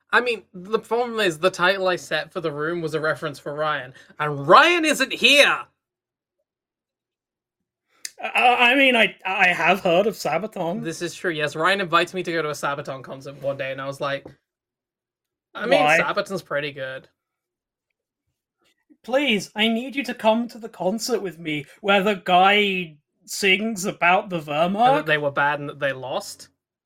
I mean, the problem is the title I set for the room was a reference for Ryan, and Ryan isn't here. I mean, I have heard of Sabaton. This is true. Yes, Ryan invited me to go to a Sabaton concert one day, and I was like, I mean, Why? Sabaton's pretty good. Please, I need you to come to the concert with me where the guy sings about the And that Wehrmacht. they were bad and that they lost.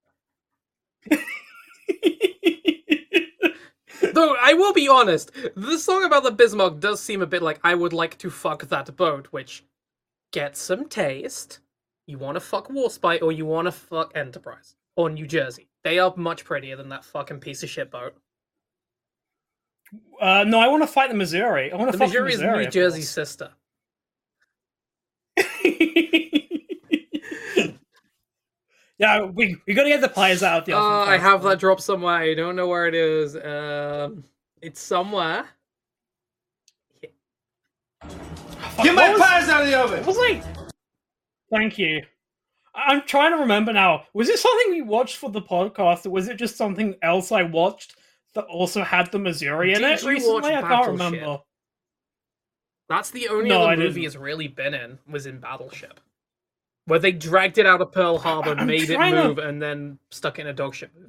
Though, I will be honest, the song about the Bismarck does seem a bit like I would like to fuck that boat, which, get some taste. You want to fuck Warspite or you want to fuck Enterprise. Or New Jersey. They are much prettier than that fucking piece of shit boat. No, I want to fight the Missouri. I want to The fuck the Missouri is Missouri. New Jersey's sister. Yeah, we gotta get the pies out of the oven. I have that drop somewhere. I don't know where it is. It's somewhere. Get my pies out of the oven! Was I? Thank you. I'm trying to remember now. Was it something we watched for the podcast, or was it just something else I watched that also had the Missouri in Did it you recently? watch I can't Battleship? remember. That's the only No, other I movie didn't. it's really been in, was in Battleship. Where they dragged it out of Pearl Harbor, I'm made it trying to- move, and then stuck it in a dogship movie.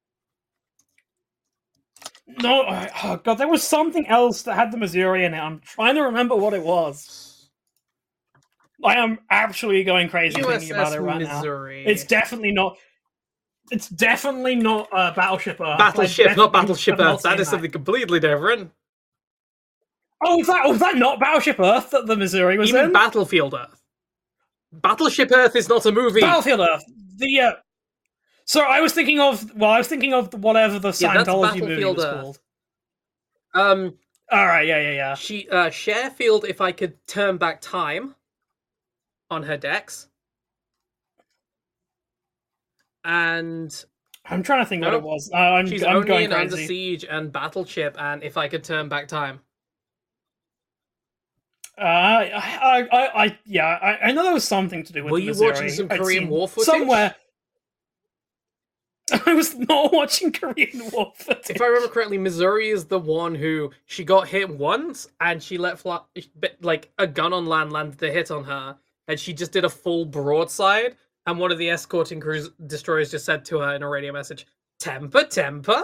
No, oh god, there was something else that had the Missouri in it. I'm trying to remember what it was. I am actually going crazy thinking about it right Missouri. now. It's definitely not. It's definitely not Battleship Earth. Battleship, I not definitely Battleship have not Earth. That seen is something completely different. Oh, was that not Battleship Earth that the Missouri was Even in? Battlefield Earth. Battleship Earth is not a movie. Battlefield Earth. So I was thinking of whatever the Yeah, that's Scientology movie Battlefield was Earth. called. All right, yeah. She Sharefield, if I could turn back time, on her decks, and I'm trying to think what it was. I'm she's going only in crazy. Under Siege and Battleship, and If I Could Turn Back Time. I know there was something to do with. Were the you Missouri. watching some I'd Korean seen War footage? somewhere? I was not watching Korean War footage. If I remember correctly, Missouri is the one who she got hit once, and she let fly like a gun on land landed the hit on her, and she just did a full broadside. And one of the escorting cruise destroyers just said to her in a radio message, "Temper, temper."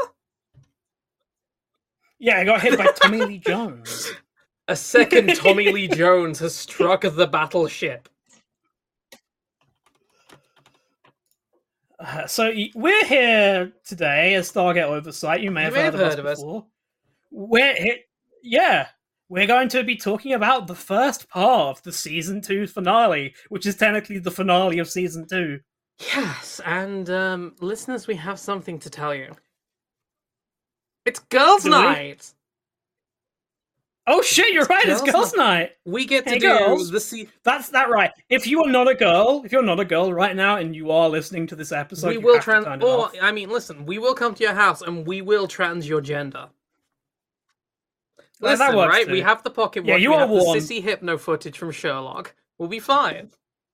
Yeah, I got hit by Tommy Lee Jones. A second Tommy Lee Jones has struck the battleship. So we're here today as Stargate Oversight. You may have heard of us before. We're here, yeah. We're going to be talking about the first part of the season 2 finale, which is technically the finale of season 2. Yes, and listeners, we have something to tell you. It's girls' night. Oh shit, you're right, it's girls' night. We get to Hey, do girls. the That's that right. If you're not a girl right now and you are listening to this episode, we you will have to turn it off. I mean, listen, we will come to your house and we will trans your gender. Well, Listen, that works right? too. We have the pocket watch. Yeah, you we are have warned. the sissy hypno footage from Sherlock. We'll be fine.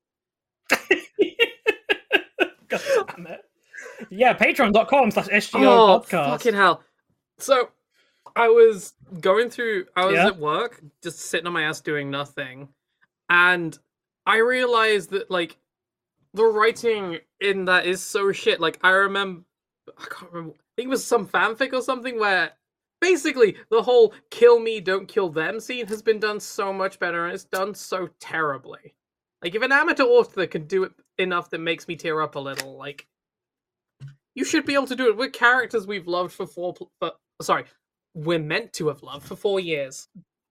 God damn it. Yeah, patreon.com/SGO Oh, podcast. fucking hell. So, I was going through, I was Yeah? at work, just sitting on my ass doing nothing, and I realized that, like, the writing in that is so shit. Like, I can't remember, I think it was some fanfic or something where, basically, the whole kill me, don't kill them scene has been done so much better, and it's done so terribly. Like, if an amateur author can do it enough that makes me tear up a little, like, you should be able to do it with characters we've loved for we're meant to have loved for 4 years.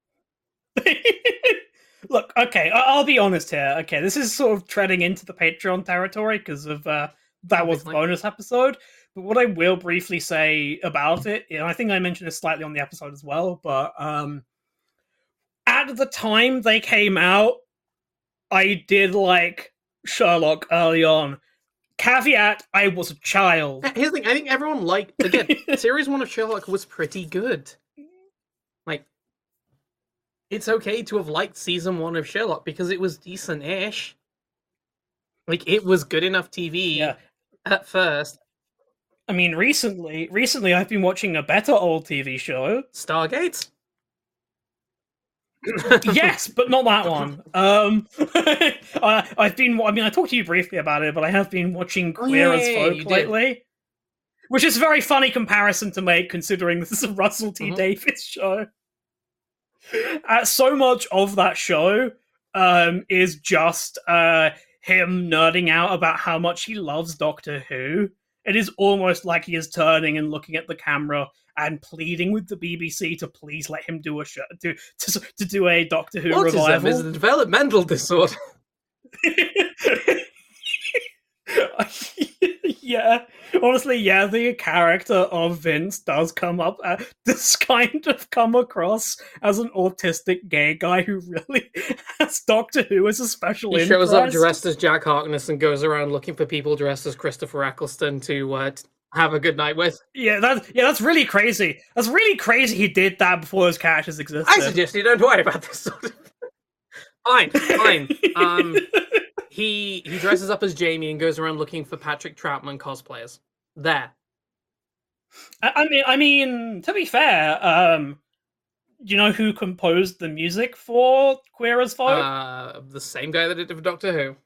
Look, okay, I'll be honest here. Okay, this is sort of treading into the Patreon territory because of that was the bonus episode. But what I will briefly say about it, and I think I mentioned this slightly on the episode as well, but at the time they came out, I did like Sherlock early on. Caveat, I was a child. Here's the thing, I think everyone liked, again, Series 1 of Sherlock was pretty good. Like, it's okay to have liked Season 1 of Sherlock because it was decent-ish. Like, it was good enough TV at first. I mean, recently I've been watching a better old TV show. Stargate? Yes, but not that one. I talked to you briefly about it, but I have been watching Queer as Folk lately. Which is a very funny comparison to make, considering this is a Russell T Davies show. So much of that show is just him nerding out about how much he loves Doctor Who. It is almost like he is turning and looking at the camera and pleading with the BBC to please let him do a show, to do a Doctor Who revival. Autism is a developmental disorder. Yeah, honestly, yeah, the character of Vince does come across as an autistic gay guy who really has Doctor Who as a special interest. He shows up dressed as Jack Harkness and goes around looking for people dressed as Christopher Eccleston to have a good night with. Yeah, that's really crazy. That's really crazy he did that before those characters existed. I suggest you don't worry about this sort of... Fine. He dresses up as Jamie and goes around looking for Patrick Troutman cosplayers. There. I mean, to be fair, do you know who composed the music for Queer as Folk? The same guy that did it for Doctor Who.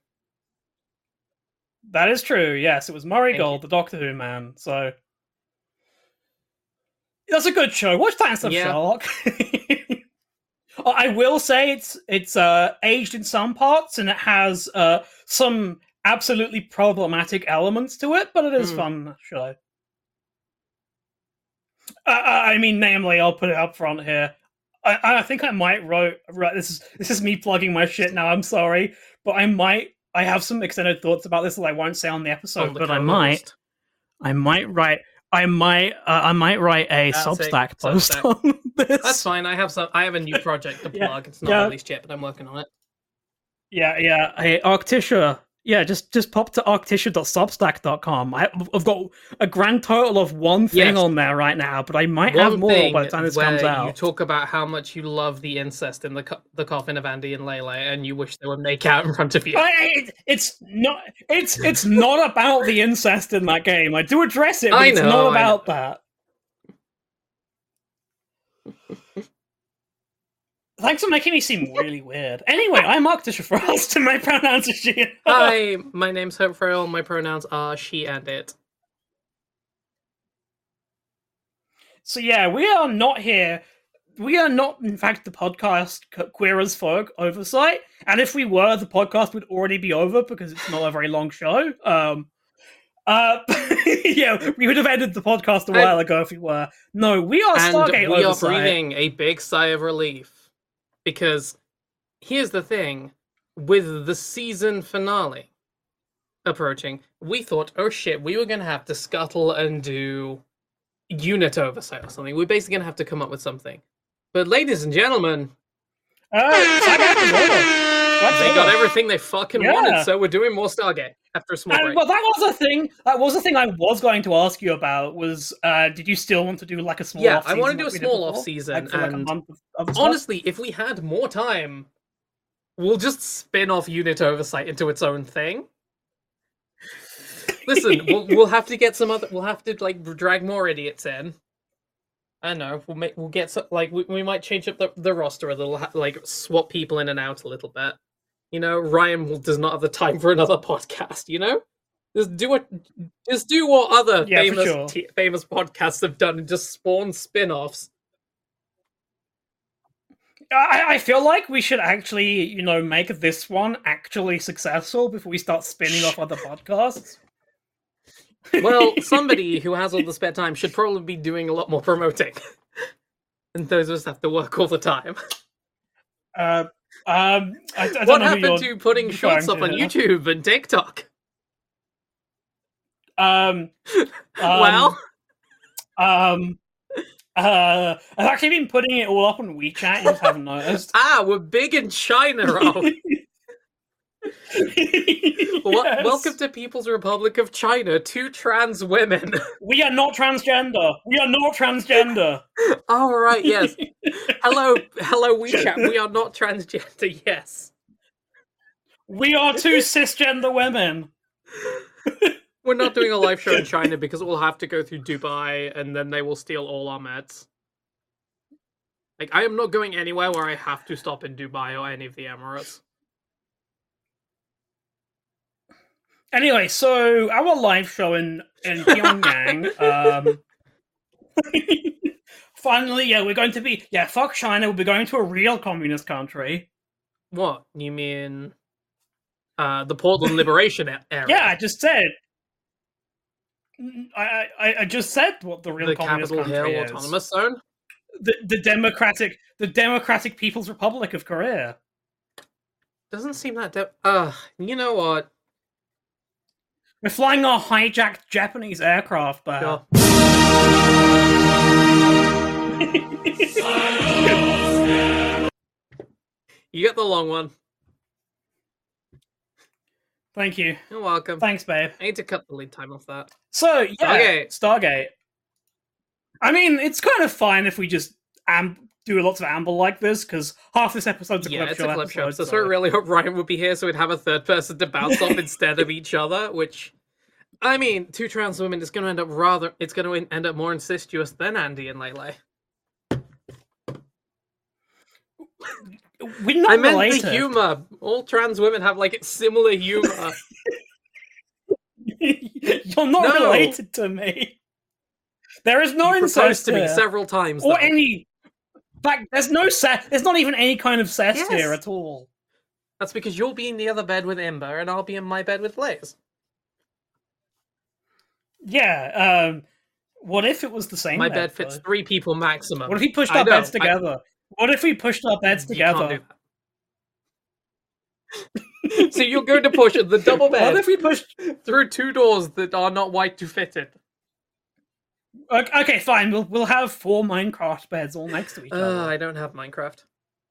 That is true, yes. It was Murray Gold, the Doctor Who man, so... That's a good show. Watch Titan Stuff Sherlock. I will say it's aged in some parts, and it has some absolutely problematic elements to it, but it is fun show. I mean, namely, I'll put it up front here. I think I might write. This is me plugging my shit now. I'm sorry, but I have some extended thoughts about this that I won't say on the episode, but I might write a Substack post on this. That's fine. I have a new project to plug. It's not released yet, but I'm working on it. Yeah. Hey, Arctisha. Yeah, just pop to arctisha.substack.com. I've got a grand total of one thing on there right now, but I might have more by the time this comes out. You talk about how much you love the incest in the coffin of Andy and Layla, and you wish they would make out in front of you. It's not about the incest in that game. I do address it, but it's not about that. Thanks for making me seem really weird. Anyway, I'm Arctisha Frost, and my pronouns are she and her. Hi, my name's Hope Frail. My pronouns are she and it. So yeah, we are not here. We are not, in fact, the podcast Queer as Folk Oversight. And if we were, the podcast would already be over because it's not a very long show. Yeah, we would have ended the podcast a while ago if we were. No, we are Stargate Oversight. We are breathing a big sigh of relief. Because here's the thing, with the season finale approaching, we thought, oh shit, we were going to have to scuttle and do unit oversight or something. We're basically going to have to come up with something. But ladies and gentlemen, they got everything they fucking wanted, so we're doing more Stargate after a small break. Well, that was a thing I was going to ask you about, was did you still want to do like a small off-season? Yeah, I want to do a small off-season, like a month of honestly, if we had more time, we'll just spin off unit oversight into its own thing. Listen, we'll have to get we'll have to like drag more idiots in. I don't know, we'll get some, like, we might change up the roster a little, like, swap people in and out a little bit. You know, Ryan does not have the time for another podcast, you know? Just do what other famous podcasts have done and just spawn spin-offs. I feel like we should actually, you know, make this one actually successful before we start spinning off other podcasts. Well, somebody who has all the spare time should probably be doing a lot more promoting. And those of us have to work all the time. I don't what know happened to putting shorts up on YouTube and TikTok? I've actually been putting it all up on WeChat, you just haven't noticed. We're big in China, Rob. Yes. Welcome to People's Republic of China, 2 trans women. We are not transgender. All right, yes. Hello, WeChat. We are not transgender. Yes. We are 2 cisgender women. We're not doing a live show in China because we'll have to go through Dubai and then they will steal all our meds. Like, I am not going anywhere where I have to stop in Dubai or any of the Emirates. Anyway, so our live show in Pyongyang, finally, we're going to be, fuck China, we'll be going to a real communist country. What? You mean the Portland Liberation area? Yeah, I just said. I just said what the real communist country Capitol Hill is. Autonomous Zone? The Democratic People's Republic of Korea. Doesn't seem that... you know what? We're flying our hijacked Japanese aircraft there. Sure. You get the long one. Thank you. You're welcome. Thanks, babe. I need to cut the lead time off that. So, Stargate. I mean, it's kind of fine if we just do lots of amble like this, because half this episode's a clip show. Yeah, it's a clip show. So I really hope Ryan would be here so we'd have a third person to bounce off instead of each other, which... I mean, two trans women is going to end up it's going to end up more incestuous than Andy and Lele. We're not related. The humor. All trans women have, like, similar humor. You're not related to me. There is no incest proposed to here. me several times, or though. any. Like, there's no there's not even any kind of cest here at all. That's because you'll be in the other bed with Ember, and I'll be in my bed with Blaze. Yeah, what if it was the same My bed fits 3 people maximum. What if we pushed our beds together? What if we pushed our beds together? You can't do that. So you're going to push the double bed What if we pushed through 2 doors that are not white to fit it? Okay, fine. We'll have 4 Minecraft beds all next to each other. I don't have Minecraft.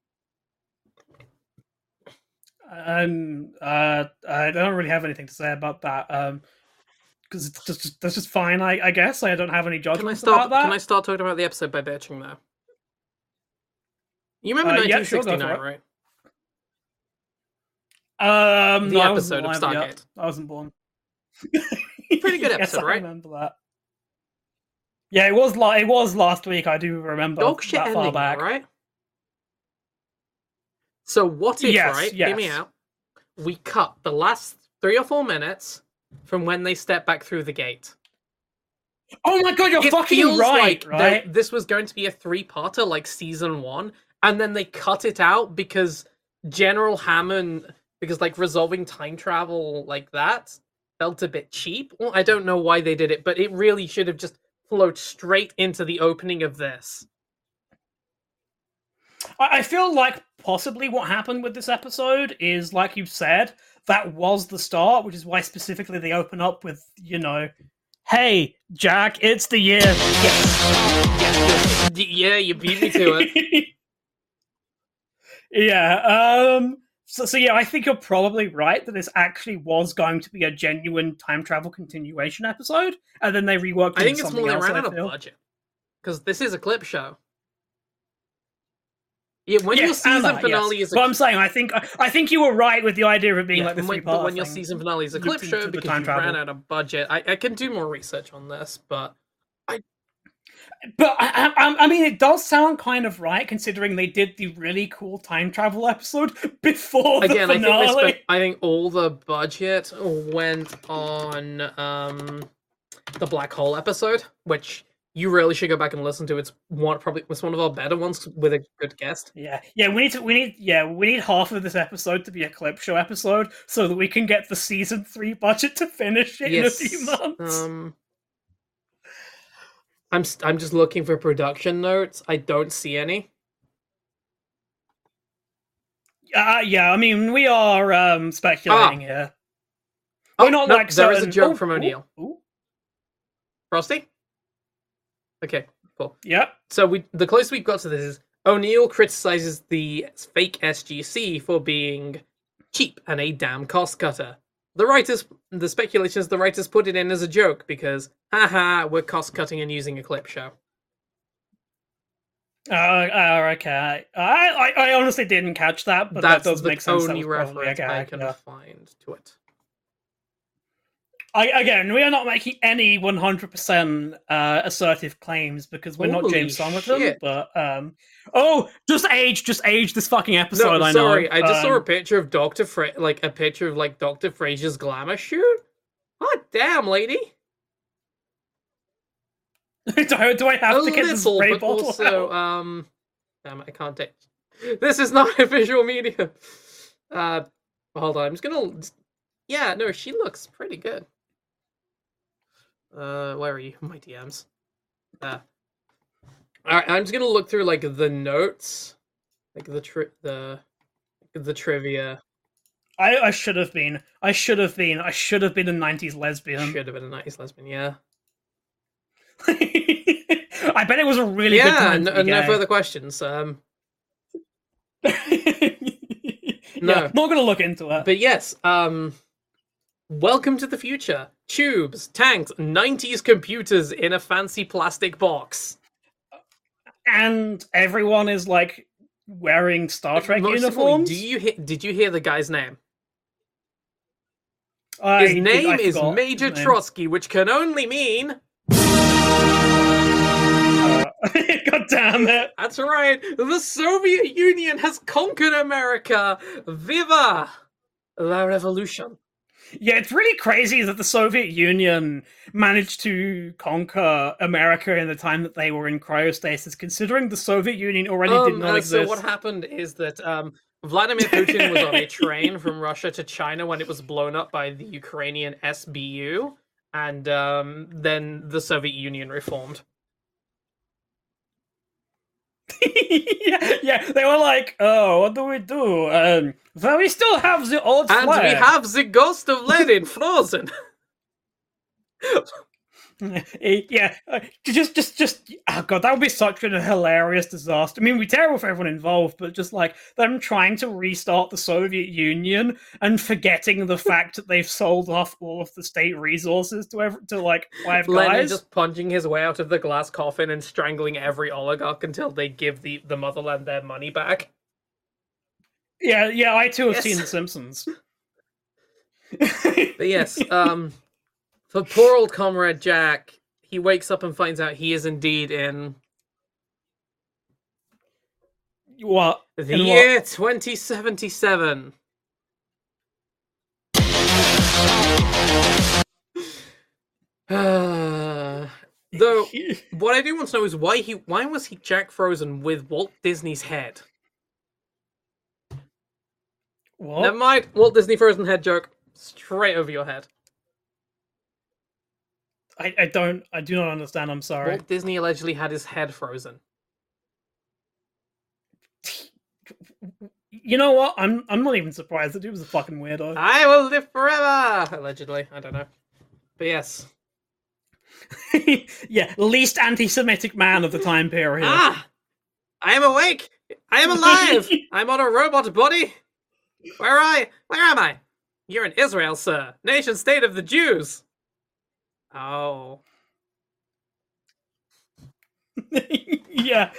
I don't really have anything to say about that. Because that's just fine, I guess. I don't have any judgments about that. Can I start talking about the episode by bitching, though? You remember 1969, right? The episode of Stargate. Yet. I wasn't born. Pretty good episode, right? I remember that. Yeah, it was last week. I do remember. Dog shit that ending, far back, right? So what if, right? Yes. Hear me out. We cut the last 3 or 4 minutes from when they step back through the gate. Oh my god, you're fucking right, right? This was going to be a 3-parter like season 1, and then they cut it out because General Hammond, because like resolving time travel like that felt a bit cheap. Well, I don't know why they did it, but it really should have just flowed straight into the opening of this. I feel like possibly what happened with this episode is, like you said, that was the start, which is why specifically they open up with, hey, Jack, it's the year. Yes. Yeah, you beat me to it. Yeah, so yeah, I think you're probably right that this actually was going to be a genuine time travel continuation episode, and then they reworked it. I think it's more they ran out of budget, because this is a clip show. Yeah, when your season finale is. But I'm saying, I think you were right with the idea of it being like the 3-part. But when your season finale is a clip show because you ran out of budget, I can do more research on this, but I mean, it does sound kind of right considering they did the really cool time travel episode before the finale. I think all the budget went on the black hole episode, which you really should go back and listen to. It's one of our better ones with a good guest. Yeah. We need half of this episode to be a clip show episode so that we can get the season 3 budget to finish it in a few months. I'm just looking for production notes. I don't see any. Yeah. I mean, we are speculating here. We're not like there is a joke from O'Neill. Frosty. Okay, cool. Yep. So the closest we've got to this is O'Neill criticizes the fake SGC for being cheap and a damn cost cutter. The speculation is the writers put it in as a joke because, we're cost cutting and using a clip show. Okay. I honestly didn't catch that, but that does make sense. That's the only reference I can find to it. Again, we are not making any 100% assertive claims because we're not James Somerton. But just age this fucking episode. No, sorry, I just saw a picture of Dr. a picture of like Dr. Frasier's glamour shoot. Oh damn, lady! do I have to get this spray bottle? Also, damn it, I can't take. This is not a visual medium. Hold on, I'm just gonna. Yeah, no, she looks pretty good. Where are you? My DMs. Alright, I'm just gonna look through like the notes, like the trivia. I should have been a 90s lesbian. Should have been a 90s lesbian, yeah. I bet it was a really good time. No further questions. No, not gonna look into it. But yes, welcome to the future. Tubes, tanks, 90s computers in a fancy plastic box. And everyone is like wearing Star Trek uniforms. Did you hear the guy's name? His name is Major Trotsky, which can only mean... God damn it. That's right. The Soviet Union has conquered America. Viva la revolution. Yeah, it's really crazy that the Soviet Union managed to conquer America in the time that they were in cryostasis, considering the Soviet Union already did not exist. So what happened is that Vladimir Putin was on a train from Russia to China when it was blown up by the Ukrainian SBU, and then the Soviet Union reformed. yeah, they were like, oh, what do we do? Well, we still have the old flag. And we have the ghost of Lenin frozen. Yeah, just oh god, that would be such a hilarious disaster. I mean, it'd be terrible for everyone involved, but just like them trying to restart the Soviet Union and forgetting the fact that they've sold off all of the state resources to like five guys. Lenin just punching his way out of the glass coffin and strangling every oligarch until they give the motherland their money back. Yeah, I too have seen The Simpsons. But yes, for poor old Comrade Jack, he wakes up and finds out he is indeed in... What? The year 2077. Though, what I do want to know is why was he Jack Frozen with Walt Disney's head? What? Never mind, Walt Disney Frozen head joke. Straight over your head. I do not understand, I'm sorry. Walt Disney allegedly had his head frozen. You know what? I'm not even surprised. The dude was a fucking weirdo. I will live forever! Allegedly. I don't know. But yes. Yeah, least anti-Semitic man of the time period. Ah! I am awake! I am alive! I'm on a robot body! Where am I? You're in Israel, sir. Nation state of the Jews! Oh. Yeah.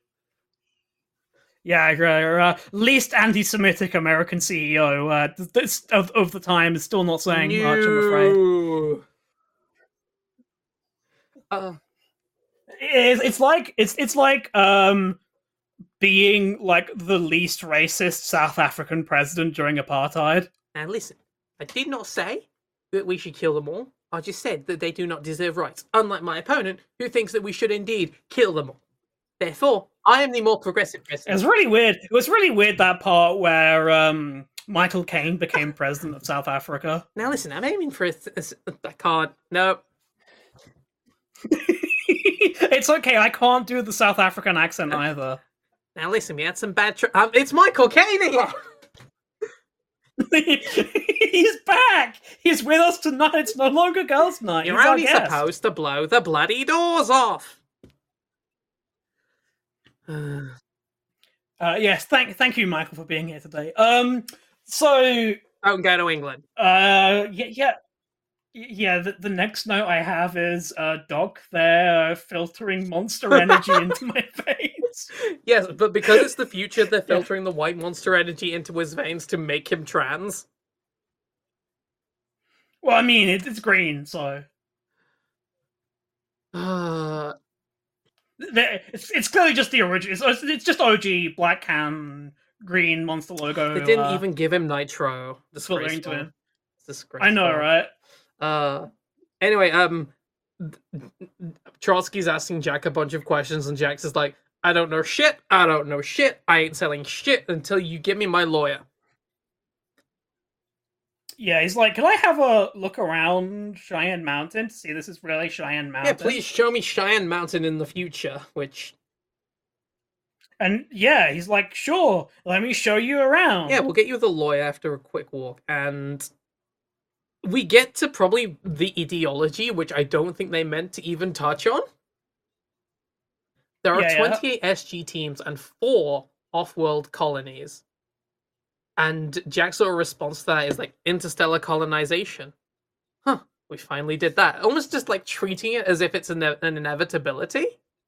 Yeah, least anti-Semitic American CEO of the time is still not saying much, I'm afraid. It's like being like the least racist South African president during apartheid. And listen, I did not say that we should kill them all. I just said that they do not deserve rights, unlike my opponent, who thinks that we should indeed kill them all. Therefore, I am the more progressive president. It was really weird. It was really weird, that part where Michael Caine became president of South Africa. Now listen, I'm aiming for I can't. No. It's okay, I can't do the South African accent either. Now listen, we had some bad... it's Michael Caine again! He's back! He's with us tonight. It's no longer girls' night. You're only supposed to blow the bloody doors off! Yes, thank you, Michael, for being here today. So don't go to England. The next note I have is Doc, they're filtering Monster Energy into my veins. Yes, but because it's the future, they're filtering the white Monster Energy into his veins to make him trans. Well, I mean, it's green, so it's clearly just the original. It's just OG black can green monster logo. They didn't even give him Nitro. Disgraceful. To him. Disgraceful. I know, right? Anyway, Trotsky's asking Jack a bunch of questions, and Jack's is like, I don't know shit. I don't know shit. I ain't selling shit until you give me my lawyer. Yeah, he's like, can I have a look around Cheyenne Mountain to see this is really Cheyenne Mountain? Yeah, please show me Cheyenne Mountain in the future, which... And yeah, he's like, sure, let me show you around. Yeah, we'll get you the lawyer after a quick walk, and we get to probably the ideology, which I don't think they meant to even touch on. There are 28 SG teams and 4 off-world colonies. And Jack's sort of response to that is like interstellar colonization. Huh, we finally did that. Almost just like treating it as if it's an inevitability.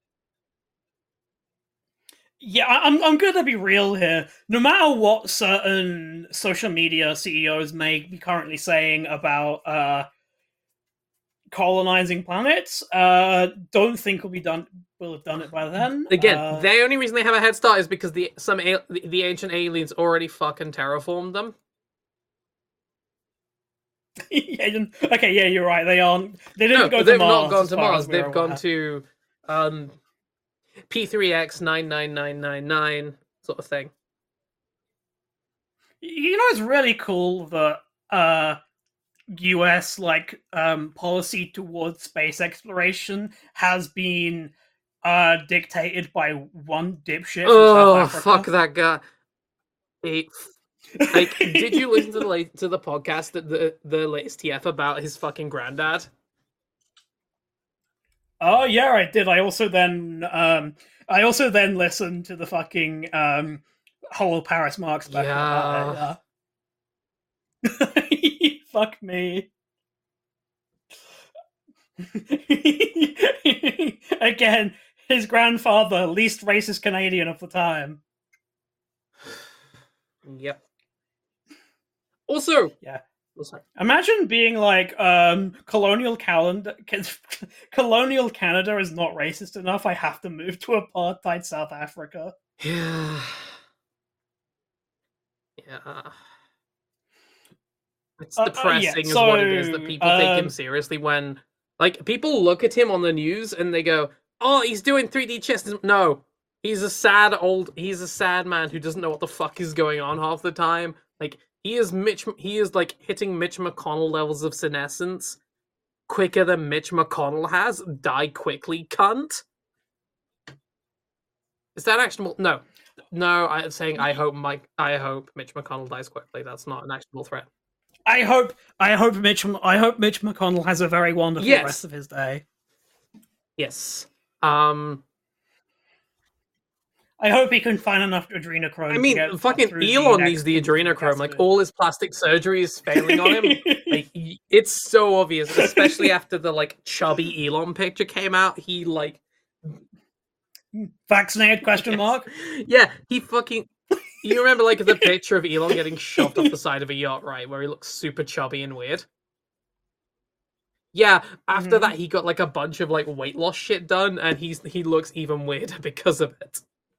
Yeah, I'm gonna be real here. No matter what certain social media CEOs may be currently saying about colonizing planets, don't think we'll have done it by then. Again, the only reason they have a head start is because the ancient aliens already fucking terraformed them. Yeah, okay, yeah, you're right. They didn't go to Mars. They've not gone to Mars. They've gone to P3X 99999 sort of thing. You know, it's really cool that US policy towards space exploration has been dictated by one dipshit. Oh, fuck that guy! Did you listen to the podcast that the latest TF about his fucking granddad? Oh yeah, I did. I also then listened to the fucking whole Paris Marx back about it. Fuck me. Again, his grandfather, least racist Canadian of the time. Yep. Also, yeah. Imagine being like, colonial Canada is not racist enough. I have to move to apartheid South Africa. Yeah. Yeah. It's depressing is what it is, that people take him seriously when, like, people look at him on the news and they go, oh, he's doing 3D chess. No, he's a sad man who doesn't know what the fuck is going on half the time. Like, he is like hitting Mitch McConnell levels of senescence quicker than Mitch McConnell has. Die quickly, cunt. Is that actionable? No, I'm saying I hope Mitch McConnell dies quickly. That's not an actionable threat. I hope Mitch McConnell has a very wonderful rest of his day. Yes. I hope he can find enough adrenochrome. I mean, fucking Elon needs the adrenochrome. Like, all his plastic surgery is failing on him. Like, it's so obvious, especially after the, like, chubby Elon picture came out. He, like... Vaccinated, question mark? Yeah, he fucking... You remember, like, the picture of Elon getting shoved off the side of a yacht, right? Where he looks super chubby and weird? Yeah, after that, he got, like, a bunch of, like, weight loss shit done, and he looks even weirder because of it.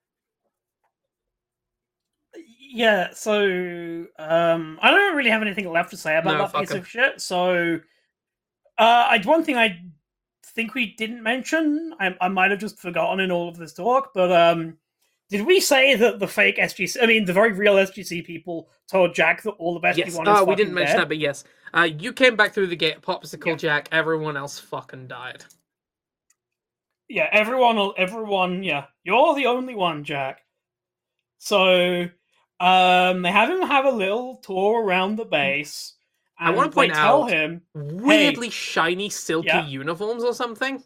Yeah, so I don't really have anything left to say about that piece of shit. So, one thing I think we didn't mention, I might have just forgotten in all of this talk, but did we say that the fake SGC, I mean, the very real SGC people told Jack that all of SG1 is fucking dead? We didn't mention that, but yes. You came back through the gate, Popsicle Jack, everyone else fucking died. Yeah, everyone, yeah. You're the only one, Jack. So... they have him have a little tour around the base. I want to point out him weirdly shiny, silky uniforms or something.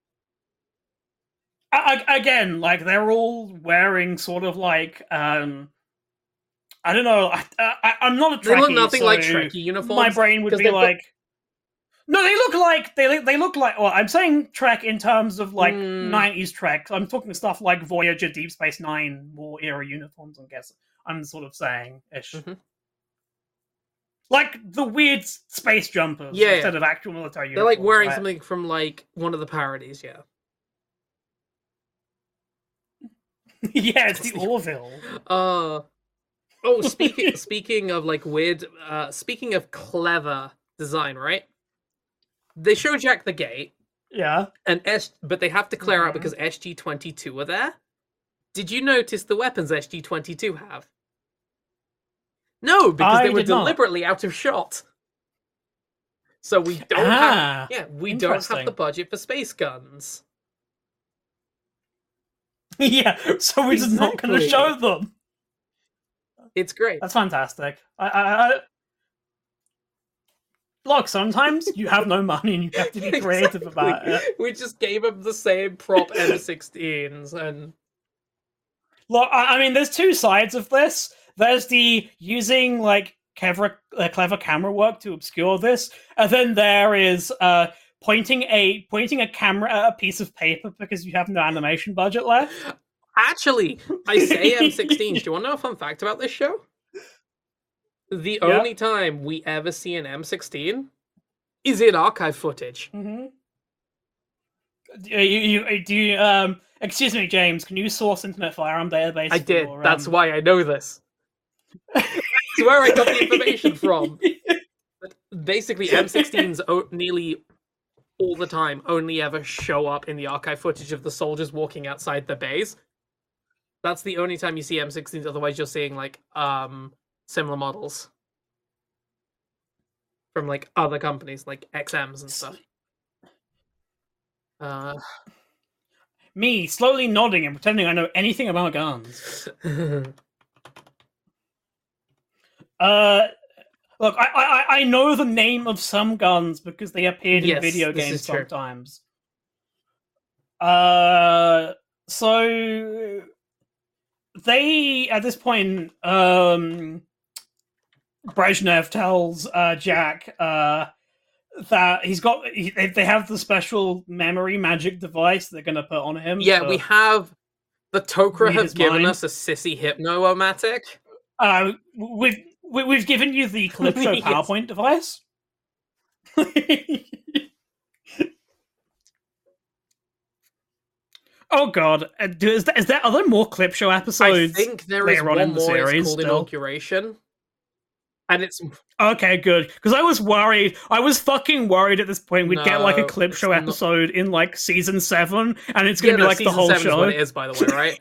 Again, like, they're all wearing sort of like I don't know. I'm not a Trekkie. They look nothing like Trekkie uniforms. My brain would be like, no, they look like. Well, I'm saying Trek in terms of like 90s Trek. I'm talking stuff like Voyager, Deep Space Nine, war era uniforms. I guess I'm sort of saying ish. Like the weird space jumpers instead of actual military uniforms. They're like wearing something from like one of the parodies, yeah. Yeah, it's the Orville. Speaking of like weird, speaking of clever design, right? They show Jack the Gate. Yeah. But they have to clear out because SG-22 are there. Did you notice the weapons SG-22 have? No, because they were deliberately out of shot. So we don't have the budget for space guns. Yeah, so we're just not going to show them. It's great. That's fantastic. Look, sometimes you have no money and you have to be creative about it. We just gave them the same prop M16s and... Look, I mean, there's two sides of this. There's the using, like, clever camera work to obscure this, and then there is pointing a camera at a piece of paper because you have no animation budget left. Actually, I say M16s. Do you want to know a fun fact about this show? The only time we ever see an M16 is in archive footage. Mm-hmm. Excuse me, James, can you source Internet Firearm Database? I did. That's why I know this. That's where I got the information from. But basically, M16s nearly all the time only ever show up in the archive footage of the soldiers walking outside the base. That's the only time you see M16s. Otherwise, you're seeing like similar models from like other companies, like XMs and stuff. Me slowly nodding and pretending I know anything about guns. Look, I know the name of some guns because they appeared in video games sometimes. So they, at this point, Brezhnev tells Jack that they have the special memory magic device they're going to put on him. Yeah, we have the Tok'ra have given us a sissy hypno-o-matic. We've given you the Calypso PowerPoint device. Oh god, is there other more Clip Show episodes? I think there is one more. It's called Inauguration. And it's okay, good. Because I was worried. I was fucking worried at this point we'd get like a Clip Show episode in like season 7, and it's gonna be like the whole show. Is what it is, by the way, right?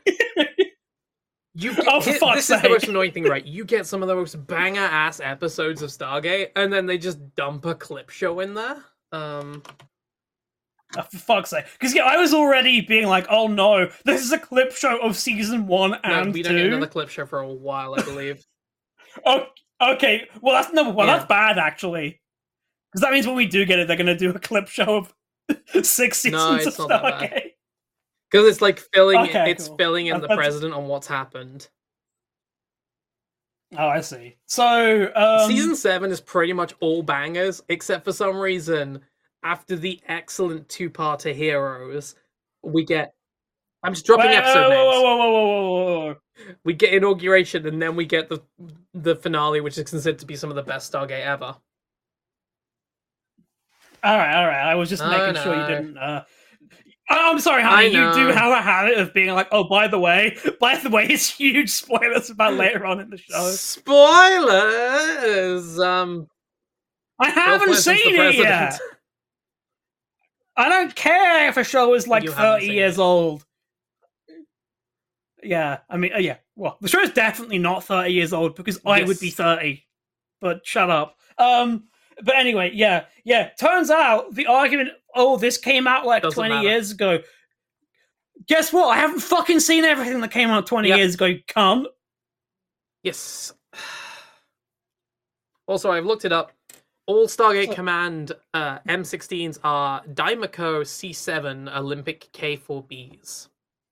For fuck's sake. Is the most annoying thing, right? You get some of the most banger ass episodes of Stargate, and then they just dump a Clip Show in there. For fuck's sake. Because I was already being like, oh no, this is a Clip Show of season 1 and 2. We don't get another Clip Show for a while, I believe. Okay, well that's bad actually, because that means when we do get it, they're gonna do a Clip Show of 6 seasons of Stargate. Because it's like filling in the president on what's happened. Oh, I see. So season 7 is pretty much all bangers, except for some reason after the excellent 2-parter Heroes, we get. I'm just dropping episode names. Whoa. We get Inauguration, and then we get the finale, which is considered to be some of the best Stargate ever. All right. I was just making sure you didn't. I'm sorry, honey. You do have a habit of being like, oh, by the way, it's huge spoilers about later on in the show. Spoilers. I haven't seen it yet. I don't care if a show is like 30 years old. Yeah, I mean, yeah. Well, the show is definitely not 30 years old because I would be 30. But shut up. But anyway, yeah. Turns out the argument, this came out like 20 years ago. Guess what? I haven't fucking seen everything that came out 20 years ago, cunt. Yes. Also, I've looked it up. All Stargate Command M16s are Daimako C7 Olympic K4Bs.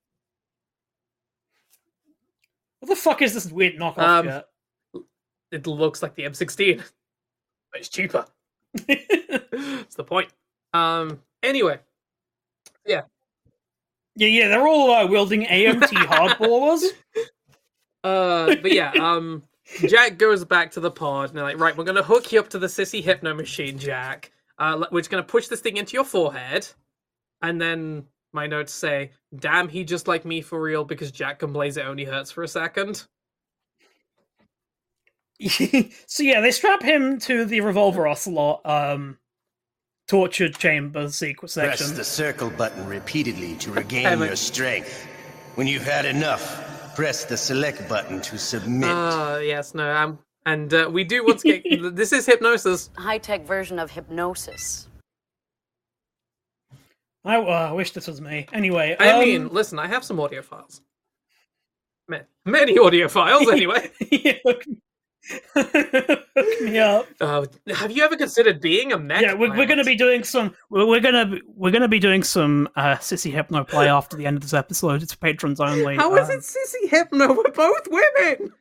What the fuck is this weird knockoff yet? It looks like the M16, but it's cheaper. That's the point. Anyway, yeah, they're all wielding AMT hardballers. But yeah, Jack goes back to the pod, and they're like, right, we're going to hook you up to the sissy hypno machine, Jack. We're just going to push this thing into your forehead. And then my notes say, damn, he just like me for real, because Jack complains it only hurts for a second. So yeah, they strap him to the Revolver Ocelot torture chamber sequence section. Press the circle button repeatedly to regain your strength. When you've had enough, press the select button to submit. Yes, no, and we do once get... This is hypnosis. High-tech version of hypnosis. I wish this was me. Anyway, I mean, listen, I have some audio files. Many audio files, anyway. Hook me up. Have you ever considered being a mech? Yeah, we're going to be doing some. We're going to be doing some sissy hypno play after the end of this episode. It's patrons only. How is it sissy hypno? We're both women.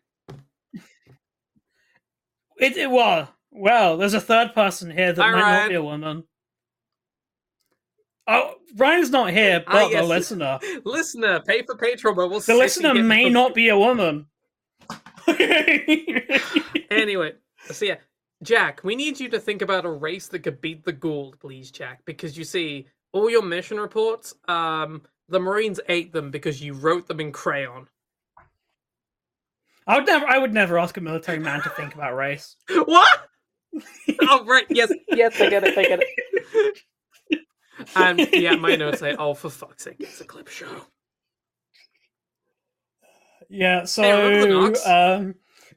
Well, there's a third person here that might not be a woman. Oh, Ryan's not here, but yes. The listener. Listener, pay for Patreon, but the listener may not be a woman. Anyway, so yeah, Jack, we need you to think about a race that could beat the Goa'uld, please, Jack. Because you see, all your mission reports, the Marines ate them because you wrote them in crayon. I would never ask a military man to think about race. What? Oh, right, yes, I get it. And yeah, my notes say, "Oh, for fuck's sake, it's a clip show." Yeah, so hey,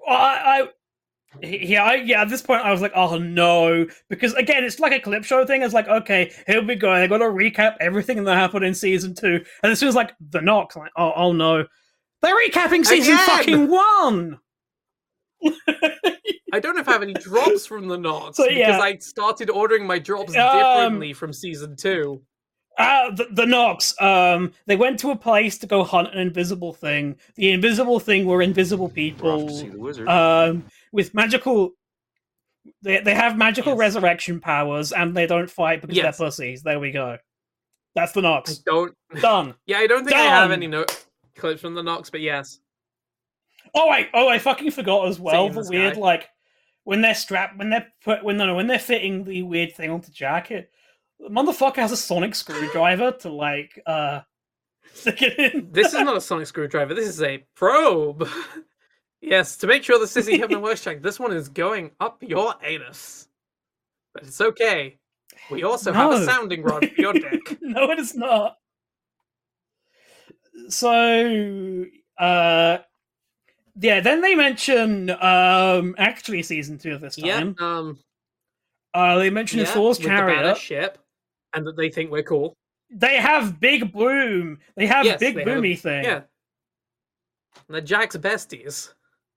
at this point I was like, oh no, because again, it's like a clip show thing. It's like, okay, here we go. They're gonna recap everything that happened in season 2, and as soon as like the Nox, like, oh no, they're recapping season fucking 1. I don't know if I have any drops from the Nox, because I started ordering my drops differently from season 2. The Nox, they went to a place to go hunt an invisible thing. The invisible thing were invisible people. See the wizard. With magical... They have magical resurrection powers, and they don't fight because they're pussies. There we go. That's the Nox. Done. Yeah, I don't think I have any clips from the Nox, but yes. Oh, I fucking forgot as well. The weird, like, when they're fitting the weird thing onto Jack, the motherfucker has a sonic screwdriver to, like, stick it in. This is not a sonic screwdriver, this is a probe. Yes, to make sure the sissy hypno works, Jack, this one is going up your anus. But it's okay. We also have a sounding rod for your dick. No, it is not. So, yeah, then they mention actually season 2 of this time. They mention Thor's chariot the ship, and that they think we're cool. They have Big Boom. They have Big Boomy thing. Yeah. And they're Jack's besties.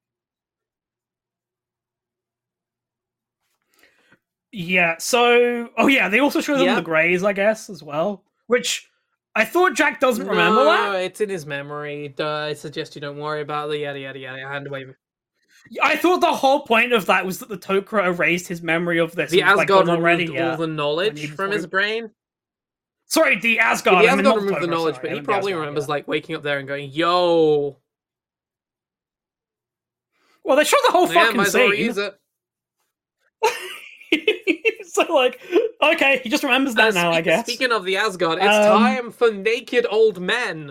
Yeah, so they also show them the Greys, I guess, as well. Which I thought Jack doesn't remember that. It's in his memory. I suggest you don't worry about the yada yada yada hand wave. I thought the whole point of that was that the Tok'ra erased his memory of this. The Asgard removed all the knowledge from his brain. Sorry, the Asgard. The Asgard removed the knowledge, but he probably remembers like waking up there and going, "Yo." Well, they showed the whole fucking scene. Use it. So, like, okay, he just remembers that now, I guess. Speaking of the Asgard, it's time for naked old men.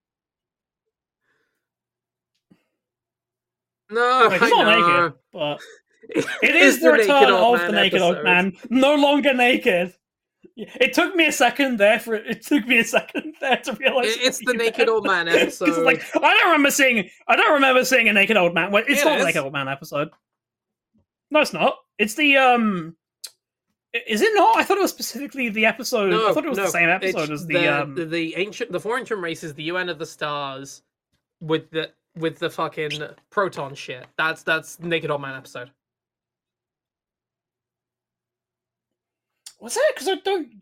No, he's not naked, but it is the return of the naked old man, no longer naked. It took me a second there to realize it's the naked old man episode. Like, I don't remember seeing a naked old man. Well, it's not a naked old man episode. No, it's not. It's the Is it not? I thought it was specifically the episode. I thought it was the same episode as the four ancient races, the UN of the Stars, with the fucking proton shit. That's Naked Old Man episode. Was it? Because I don't.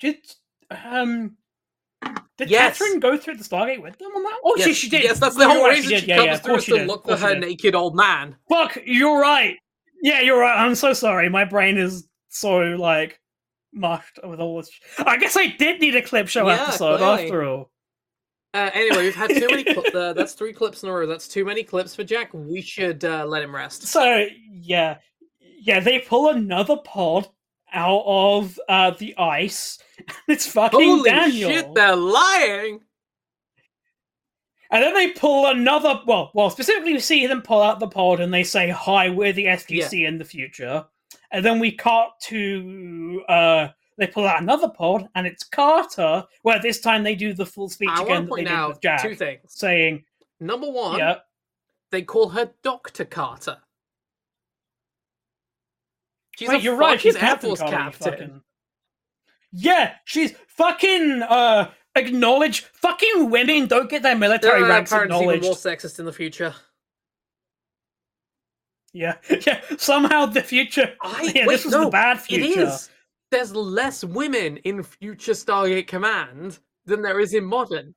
Did Catherine go through the Stargate with them on that? Oh, yes, she did. Yes, that's the whole reason she comes through to look for her naked old man. Fuck, you're right. Yeah, you're right. I'm so sorry. My brain is so like mushed with all this. I guess I did need a clip show episode after all. Anyway, we've had too many. That's 3 clips in a row. That's too many clips for Jack. We should let him rest. So yeah, they pull another pod out of the ice, and it's fucking Holy Daniel. Shit, they're lying. And then they pull another. Well, specifically, we see them pull out the pod, and they say, "Hi, we're the SGC in the future." And then we cut to they pull out another pod, and it's Carter. Where this time they do the full speech again that they did with Jack, 2 things. saying, Number 1, they call her Dr. Carter. She's Wait, you're right. She's Air Force captain. Fucking... Yeah, she's fucking acknowledge. Fucking women don't get their military ranks acknowledged. Even more sexist in the future. Yeah. Somehow the future. This was the bad future. It is. There's less women in future Stargate Command than there is in modern.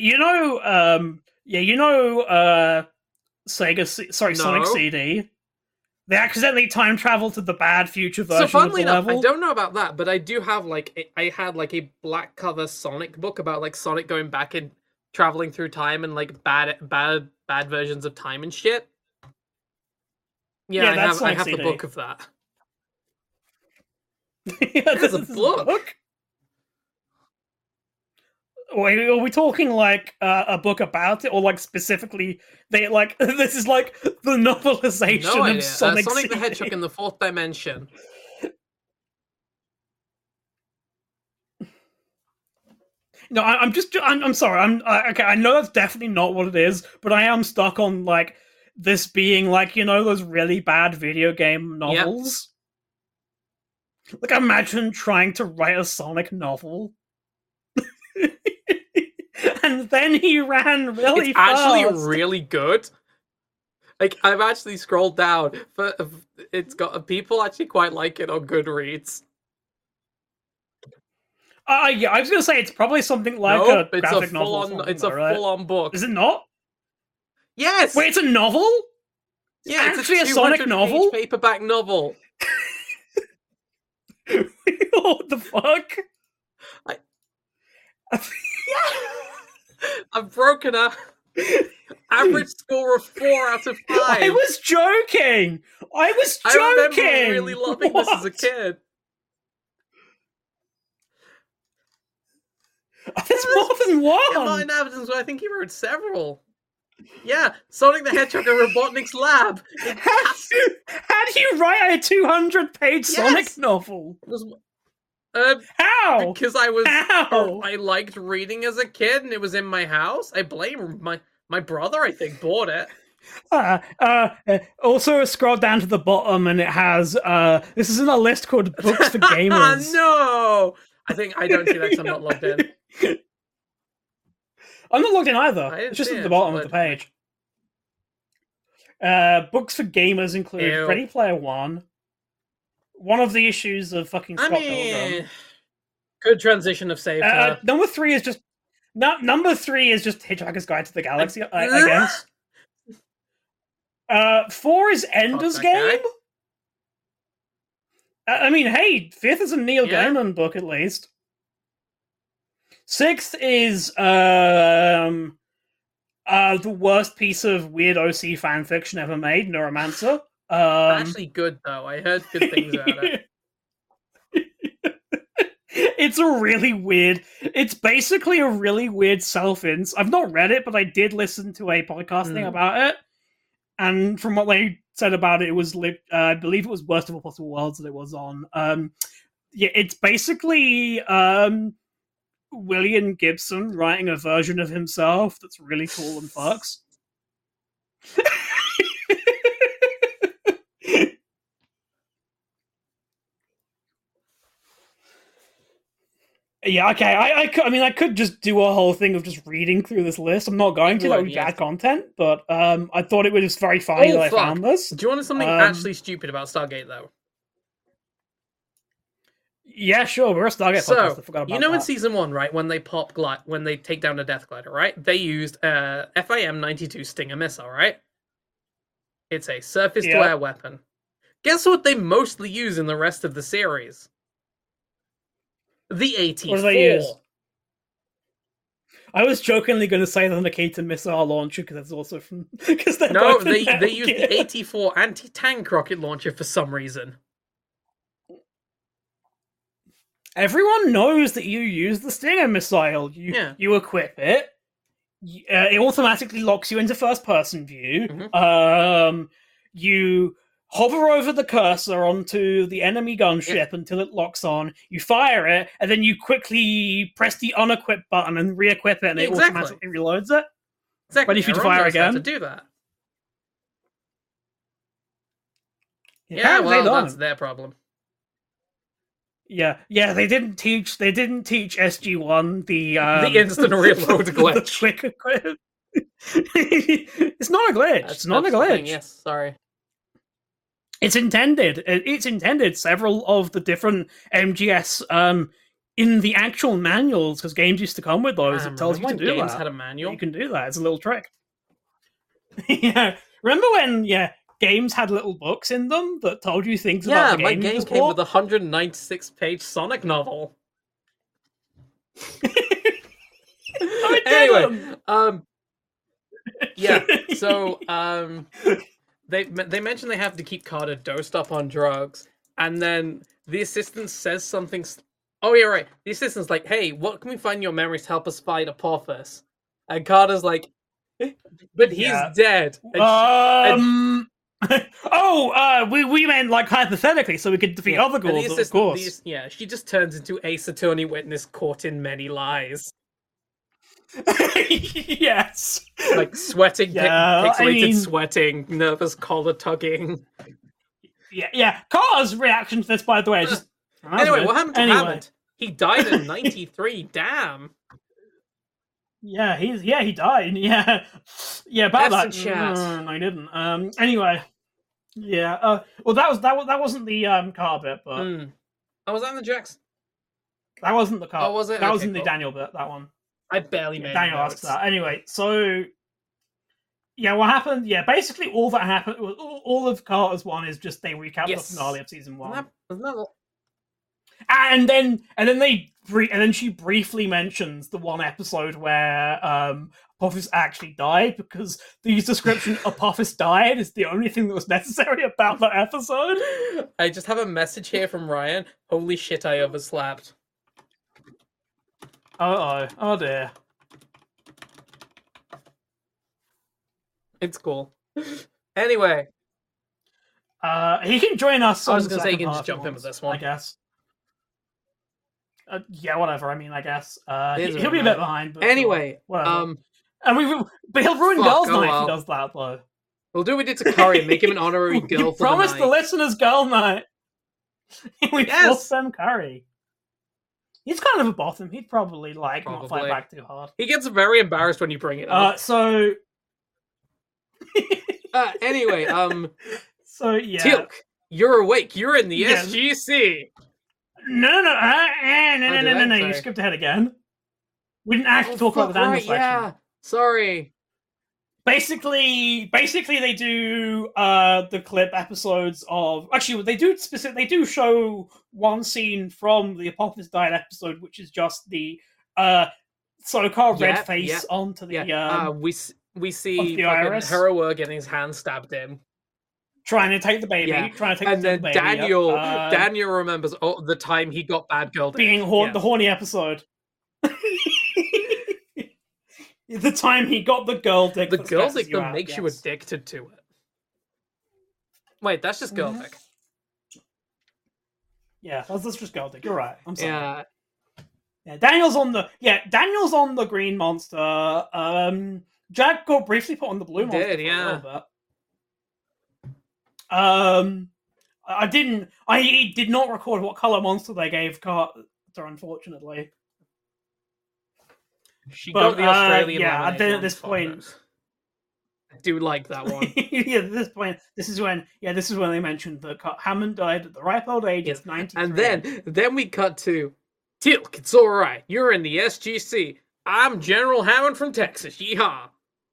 Sonic CD. They accidentally time travel to the bad future version. So funnily of the enough, level. I don't know about that, but I do have I had a black cover Sonic book about Sonic going back and traveling through time and bad versions of time and shit. Yeah, I have the book of that. There's a book. Wait, are we talking a book about it, or specifically they this is the novelization of Sonic the Hedgehog in the 4th dimension? No, I'm sorry. Okay. I know that's definitely not what it is, but I am stuck on this being those really bad video game novels. Yep. Imagine trying to write a Sonic novel. And then he ran really fast. It's actually really good. I've actually scrolled down, but it's got people actually quite like it on Goodreads. Yeah, I was gonna say it's probably something like a graphic novel. It's a full-on book. Is it not? Yes. Wait, it's a novel? Yeah, it's actually a Sonic novel. Paperback novel. What the fuck? I've broken a average score of 4 out of 5. I was joking. I remember really loving this as a kid. There's more than one. Yeah, Martin Avison's, I think he wrote several. Yeah, Sonic the Hedgehog and Robotnik's Lab. How do you write a 200-page Sonic novel? How? Because I liked reading as a kid, and it was in my house. I blame my brother. I think bought it. Also, scroll down to the bottom, and it has this is in a list called Books for Gamers. No, I don't see that because I'm not logged in. I'm not logged in either. It's just at the bottom of the page. Books for Gamers include Ready Player One. One of the issues of fucking Scott Pilgrim. Good transition of Save Her. Number 3 is just Hitchhiker's Guide to the Galaxy, I guess. 4 is Ender's Game. I mean, hey, 5th is a Neil Gaiman book at least. 6th is the worst piece of weird OC fanfiction ever made, Neuromancer. Actually good though. I heard good things about it. It's basically a really weird self-ins. I've not read it, but I did listen to a podcast thing about it. And from what they said about it, it was I believe it was Worst of All Possible Worlds that it was on. It's basically William Gibson writing a version of himself that's really cool and fucks. Yeah, okay. I could just do a whole thing of just reading through this list. I'm not going to. That would be bad content, but I thought it was very funny that I found this. Do you want something actually stupid about Stargate, though? Yeah, sure. We're a Stargate podcast. I forgot about that. In season 1, right, when they when they take down a Death Glider, right? They used FIM-92 Stinger missile, right? It's a surface-to-air weapon. Guess what they mostly use in the rest of the series? The AT-4. What do they use? I was jokingly going to say the Nikita missile launcher because that's also from. No, they used the 84 anti-tank rocket launcher for some reason. Everyone knows that you use the Stinger missile. You equip it. It automatically locks you into first-person view. Mm-hmm. You hover over the cursor onto the enemy gunship until it locks on. You fire it, and then you quickly press the unequip button and re-equip it, and it automatically reloads it. Exactly. Ready for you to fire again. To do that. Yeah, well, that's their problem. Yeah, they didn't teach SG-1 the instant reload glitch. The quick equip. It's not a glitch. It's not a glitch. Yes, sorry. It's intended. It's intended. Several of the different MGS in the actual manuals, because games used to come with those. It tells you to do games that. Had a manual. You can do that. It's a little trick. Yeah, remember when games had little books in them that told you things about the game? Yeah, my game came with a 196-page Sonic novel. Anyway, yeah. So, they mentioned they have to keep Carter dosed up on drugs, and then the assistant says something. Oh yeah, right. The assistant's like, "Hey, what can we find in your memories to help us fight Apophis?" And Carter's like, "But he's dead." We meant like hypothetically, so we could defeat other ghouls, of course. She just turns into Ace Attorney witness caught in many lies. Yes. Like sweating, pixelated sweating, nervous collar tugging. Yeah. Carter's reaction to this, by the way, is just... Anyway, what happened to Hammond? He died in 93, damn. Yeah, he died. Yeah, about that. Chat. No, he didn't. Anyway, yeah. Well, that wasn't the car bit, but Oh, was that in the Jax? That wasn't the car. Oh, was it? That wasn't the Daniel bit. That one. I barely made Daniel asks that. Anyway, so what happened? Yeah, basically all that happened. All of Carter's one is just they recap the finale of season 1. And then she briefly mentions the one episode where Apophis actually died, because the description Apophis died is the only thing that was necessary about that episode. I just have a message here from Ryan. Holy shit, I overslapped. Oh dear. It's cool. Anyway. He can join us. I was going to say he can just jump in with this one. I guess. Yeah, whatever. I mean, I guess he'll be a bit behind. But anyway, but he'll ruin girls' night if he does that, though. We'll do what we did to Curry and make him an honorary girl. You promised the listeners girl night. We forced them Curry. He's kind of a bottom. He'd probably not fight back too hard. He gets very embarrassed when you bring it up. Anyway, So yeah, Teal'c, you're awake. You're in the SGC. No. You skipped ahead again. We didn't actually talk about the Daniel section. Yeah, sorry. Basically, they do the clip episodes of. Actually, they do show one scene from the Apophis died episode, which is just the Sokar red face onto the. We see Hero getting his hand stabbed in. Trying to take the baby. And then Daniel remembers the time he got bad girl dick. Being the horny episode. The time he got the girl dick. The girl dick that makes you addicted to it. Wait, that's just girl dick. Yeah, that's just girl dick. You're right. I'm sorry. Yeah, Daniel's on the green monster. Jack got briefly put on the blue monster. Did, yeah. A little bit. I did not record what color monster they gave Carter, unfortunately. She got the Australian one. Yeah, then at this point, I do like that one. Yeah, at this point, this is when they mentioned that Hammond died at the ripe old age of 93. And then we cut to Teal'c. It's all right. You're in the SGC. I'm General Hammond from Texas. Yeehaw.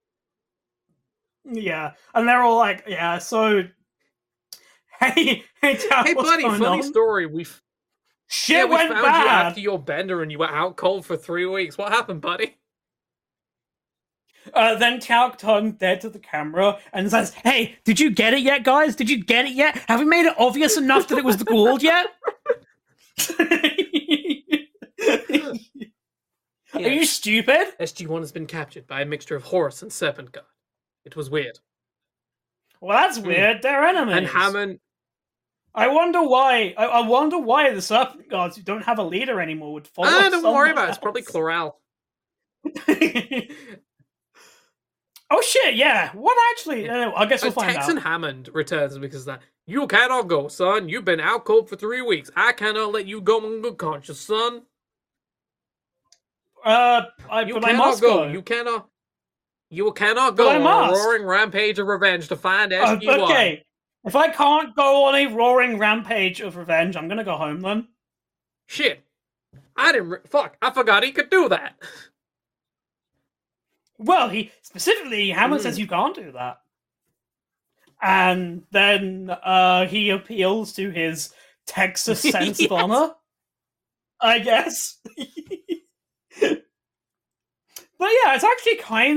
Yeah, and they're all like, yeah. So, hey, buddy. Funny story. We found bad. You after your bender, and you were out cold for 3 weeks. What happened, buddy? Then Talc turns dead to the camera and says, "Hey, did you get it yet, guys? Did you get it yet? Have we made it obvious enough that it was the Goa'uld yet?" Are you stupid? SG-1 has been captured by a mixture of Horus and Serpent God. It was weird. Well, that's weird. They're enemies. And Hammond... I wonder why. I wonder why the Serpent Gods who don't have a leader anymore would follow. Don't worry about it. It's probably Chlorel. Oh shit! Yeah. What actually? I guess we'll find out. Texan Hammond returns because that you cannot go, son. You've been out cold for 3 weeks. I cannot let you go in good conscience, son. You cannot go. You cannot go on a roaring rampage of revenge to find SG-1. Okay. If I can't go on a roaring rampage of revenge, I'm gonna go home then. Shit. I forgot he could do that. Well, Hammond says you can't do that. And then he appeals to his Texas sense of honor, I guess. But yeah, it's actually kind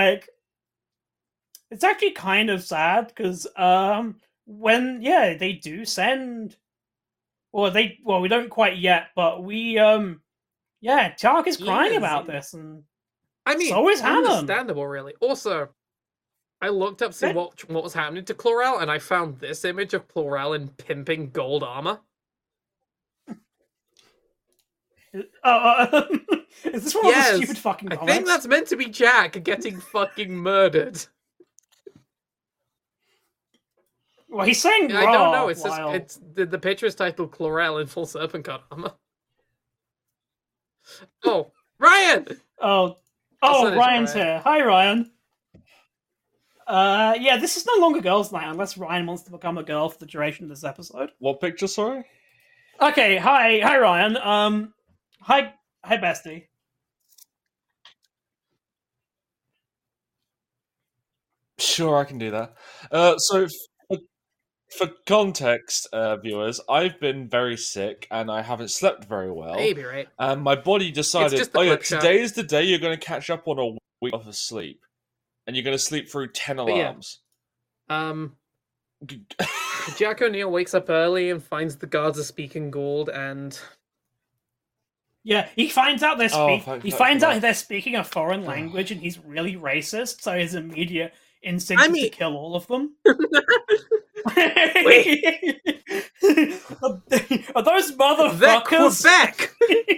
of sad because when they do send, we don't quite yet, but Talc is crying about this, and I mean, so is Hammond. Understandable, really. Also, I looked up to see what was happening to Chlorel, and I found this image of Chlorel in pimping gold armor. Is this one of the stupid fucking comics? I think that's meant to be Jack getting fucking murdered. Well, he's saying I don't know. It's just the picture is titled Chlorel in full Serpent God armor. Oh, Ryan! Oh, Ryan's here. Hi, Ryan. This is no longer girls' night unless Ryan wants to become a girl for the duration of this episode. What picture, sorry? Okay, hi, Ryan. Hi, bestie. Sure, I can do that. So, for context, viewers, I've been very sick and I haven't slept very well. Maybe, right? And my body decided, today is the day you're going to catch up on a week of sleep. And you're going to sleep through 10 alarms. Jack O'Neill wakes up early and finds the guards are speaking Goa'uld, and he finds out they're speaking a foreign language, and he's really racist. So his immediate instinct is to kill all of them. Wait, are those motherfuckers? Quebec.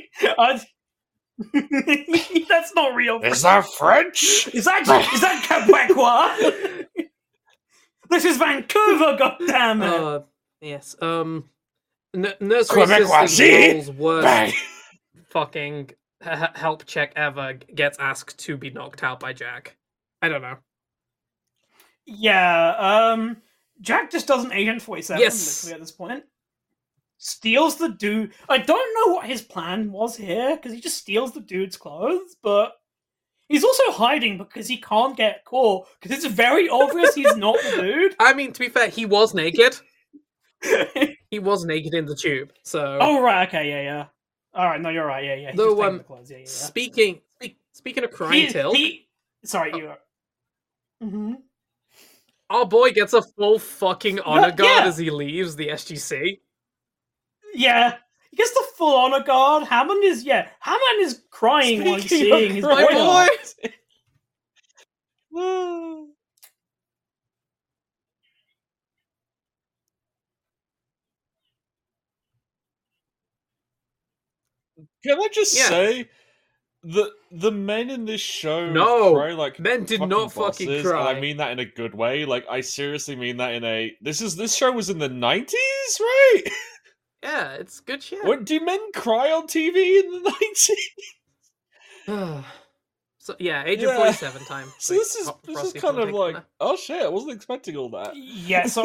That's not real. Is that French? Is that Quebecois? This is Vancouver, goddammit! Yes. Nursery Assistant Roll's worst fucking help check ever gets asked to be knocked out by Jack. I don't know. Yeah, Jack just does an Agent 47 literally at this point. Steals the dude. I don't know what his plan was here, because he just steals the dude's clothes, but he's also hiding because he can't get caught, because it's very obvious he's not the dude. I mean, to be fair, he was naked. He was naked in the tube, so... Oh, right, okay, yeah. Alright, no, you're right, yeah. Though, the clothes. Yeah. Speaking of crying till... Sorry, you are... Mm-hmm. Our boy gets a full fucking honor guard as he leaves the SGC. Yeah. He gets the full honor guard. Hammond is crying while seeing his boy. Can I just say the men in this show cry like men did not fucking cry. And I mean that in a good way. Like, I seriously mean that in a this show was in the 90s, right? Yeah, it's good shit. What, do men cry on TV in the 90s? So yeah, Agent 47 time. So this is kind of like, oh shit, I wasn't expecting all that. Yeah, so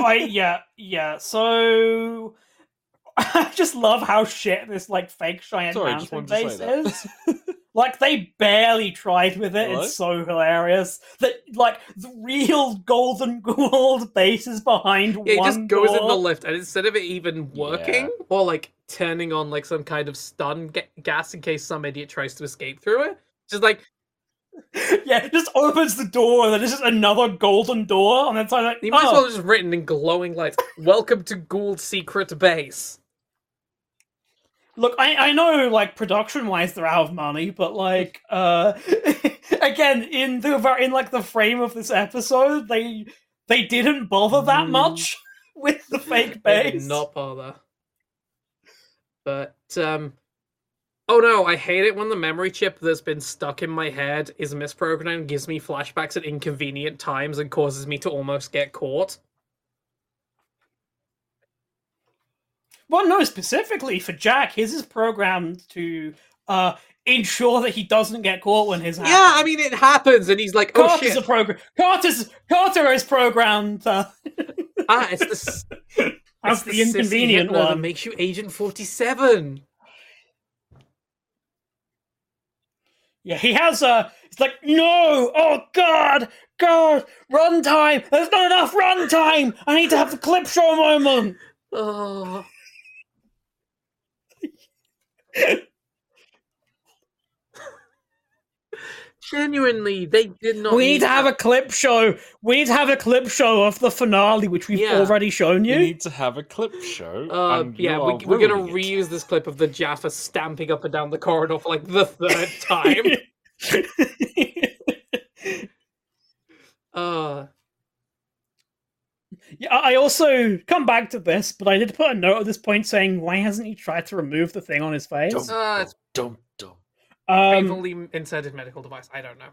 so I just love how shit this like fake Cheyenne Mountain base is. Like, they barely tried with it. It's so hilarious that like the real Golden Goa'uld base is behind one. It just goes door. in the lift, and instead of it even working or like turning on like some kind of stun gas in case some idiot tries to escape through it, just like Yeah, just opens the door, and then there's just another golden door on that side. Like, you might as well have just written in glowing lights, "Welcome to Gould's secret base." Look, I know, like, production-wise, they're out of money, but like, again, in the frame of this episode, they didn't bother that much with the fake base. They did not bother. But oh no, I hate it when the memory chip that's been stuck in my head is misprogrammed, gives me flashbacks at inconvenient times, and causes me to almost get caught. Well, no, specifically for Jack, his is programmed to ensure that he doesn't get caught when his happens. Yeah, I mean, it happens, and he's like, "Oh Carter's shit!" Carter is programmed. It's That's the inconvenient one that makes you Agent 47. Yeah, he has it's like, no! Oh, God! Runtime! There's not enough runtime! I need to have the clip show moment! Oh. Genuinely, they did not. We need to have a clip show. We need to have a clip show of the finale, which we've already shown you. We need to have a clip show. Yeah, we're gonna reuse this clip of the Jaffa stamping up and down the corridor for like the third time. Yeah, I also come back to this, but I did put a note at this point saying, why hasn't he tried to remove the thing on his face? Dumb. Painfully inserted medical device. I don't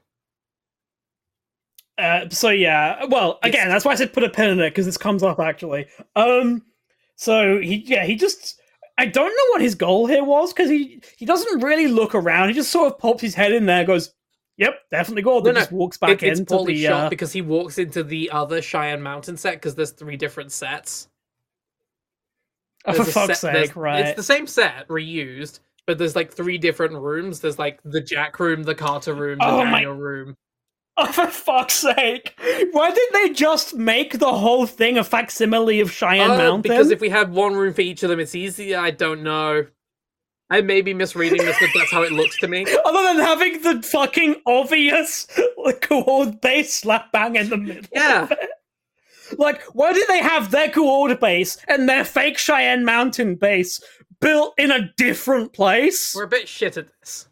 know. So yeah, well, again, that's why I said put a pin in it, because this comes up actually. So he just, I don't know what his goal here was, because he doesn't really look around. He just sort of pops his head in there, goes, "Yep, definitely Gordon." Just walks back into it's poorly shot because he walks into the other Cheyenne Mountain set because there's 3 different sets. For fuck's sake, right? It's the same set reused, but there's like 3 different rooms. There's like the Jack room, the Carter room, the Daniel room. Oh, for fuck's sake! Why didn't they just make the whole thing a facsimile of Cheyenne Mountain? Because if we had one room for each of them, it's easier. I don't know. I may be misreading this, but that's how it looks to me. Other than having the fucking obvious Goa'uld base slap bang in the middle. Yeah. Like, why did they have their Goa'uld base and their fake Cheyenne Mountain base built in a different place? We're a bit shit at this.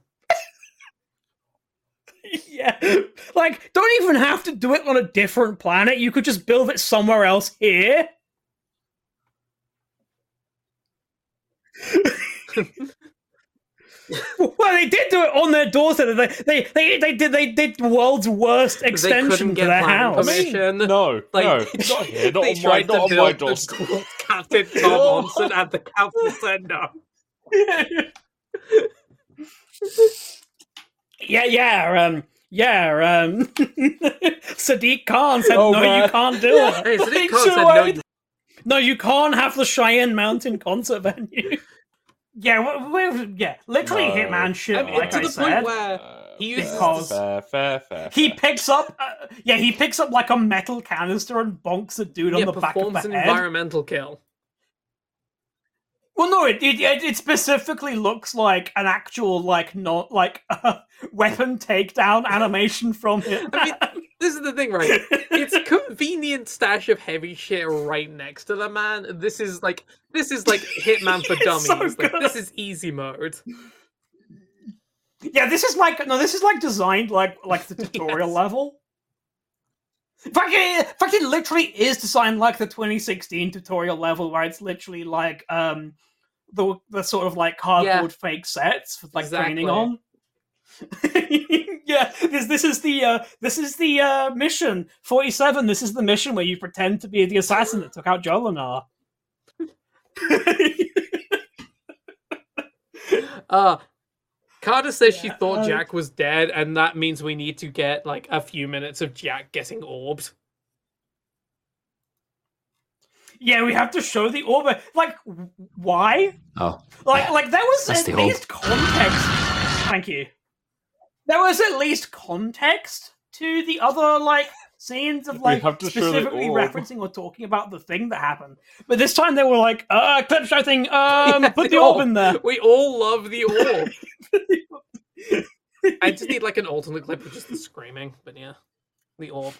Yeah. Like, don't even have to do it on a different planet. You could just build it somewhere else here. Well, they did do it on their doorstep. They did the world's worst extension to their house. No, it's not here. Not on my doorstep. Captain Tom Onson at the council center. Sadiq Khan said, you can't do it. Hey, Sadiq Khan said, no, you can't have the Cheyenne Mountain concert venue. Yeah, literally Hitman shit. I mean, to the point where he uses fair. He picks up, like a metal canister and bonks a dude on the back of the head. Performs an environmental kill. Well, no, it specifically looks like an actual weapon takedown animation from Hitman. I mean, this is the thing, right? It's a convenient stash of heavy shit right next to the man. This is like Hitman for dummies. So this is easy mode. Yeah, this is designed like the tutorial level. In fact, it literally is designed like the 2016 tutorial level, where it's literally like the sort of like cardboard fake sets with like training on. Yeah, this is the mission 47. This is the mission where you pretend to be the assassin that took out Jolinar. Carter says she thought Jack was dead, and that means we need to get like a few minutes of Jack getting orbed. Yeah, we have to show the orb. Like, why? Oh, like there was at least context. Thank you. There was at least context to the other like scenes of like specifically referencing or talking about the thing that happened. But this time they were like, clip show thing, put the orb in there. We all love the orb. I just need like an alternate clip of just the screaming, but yeah, the orb.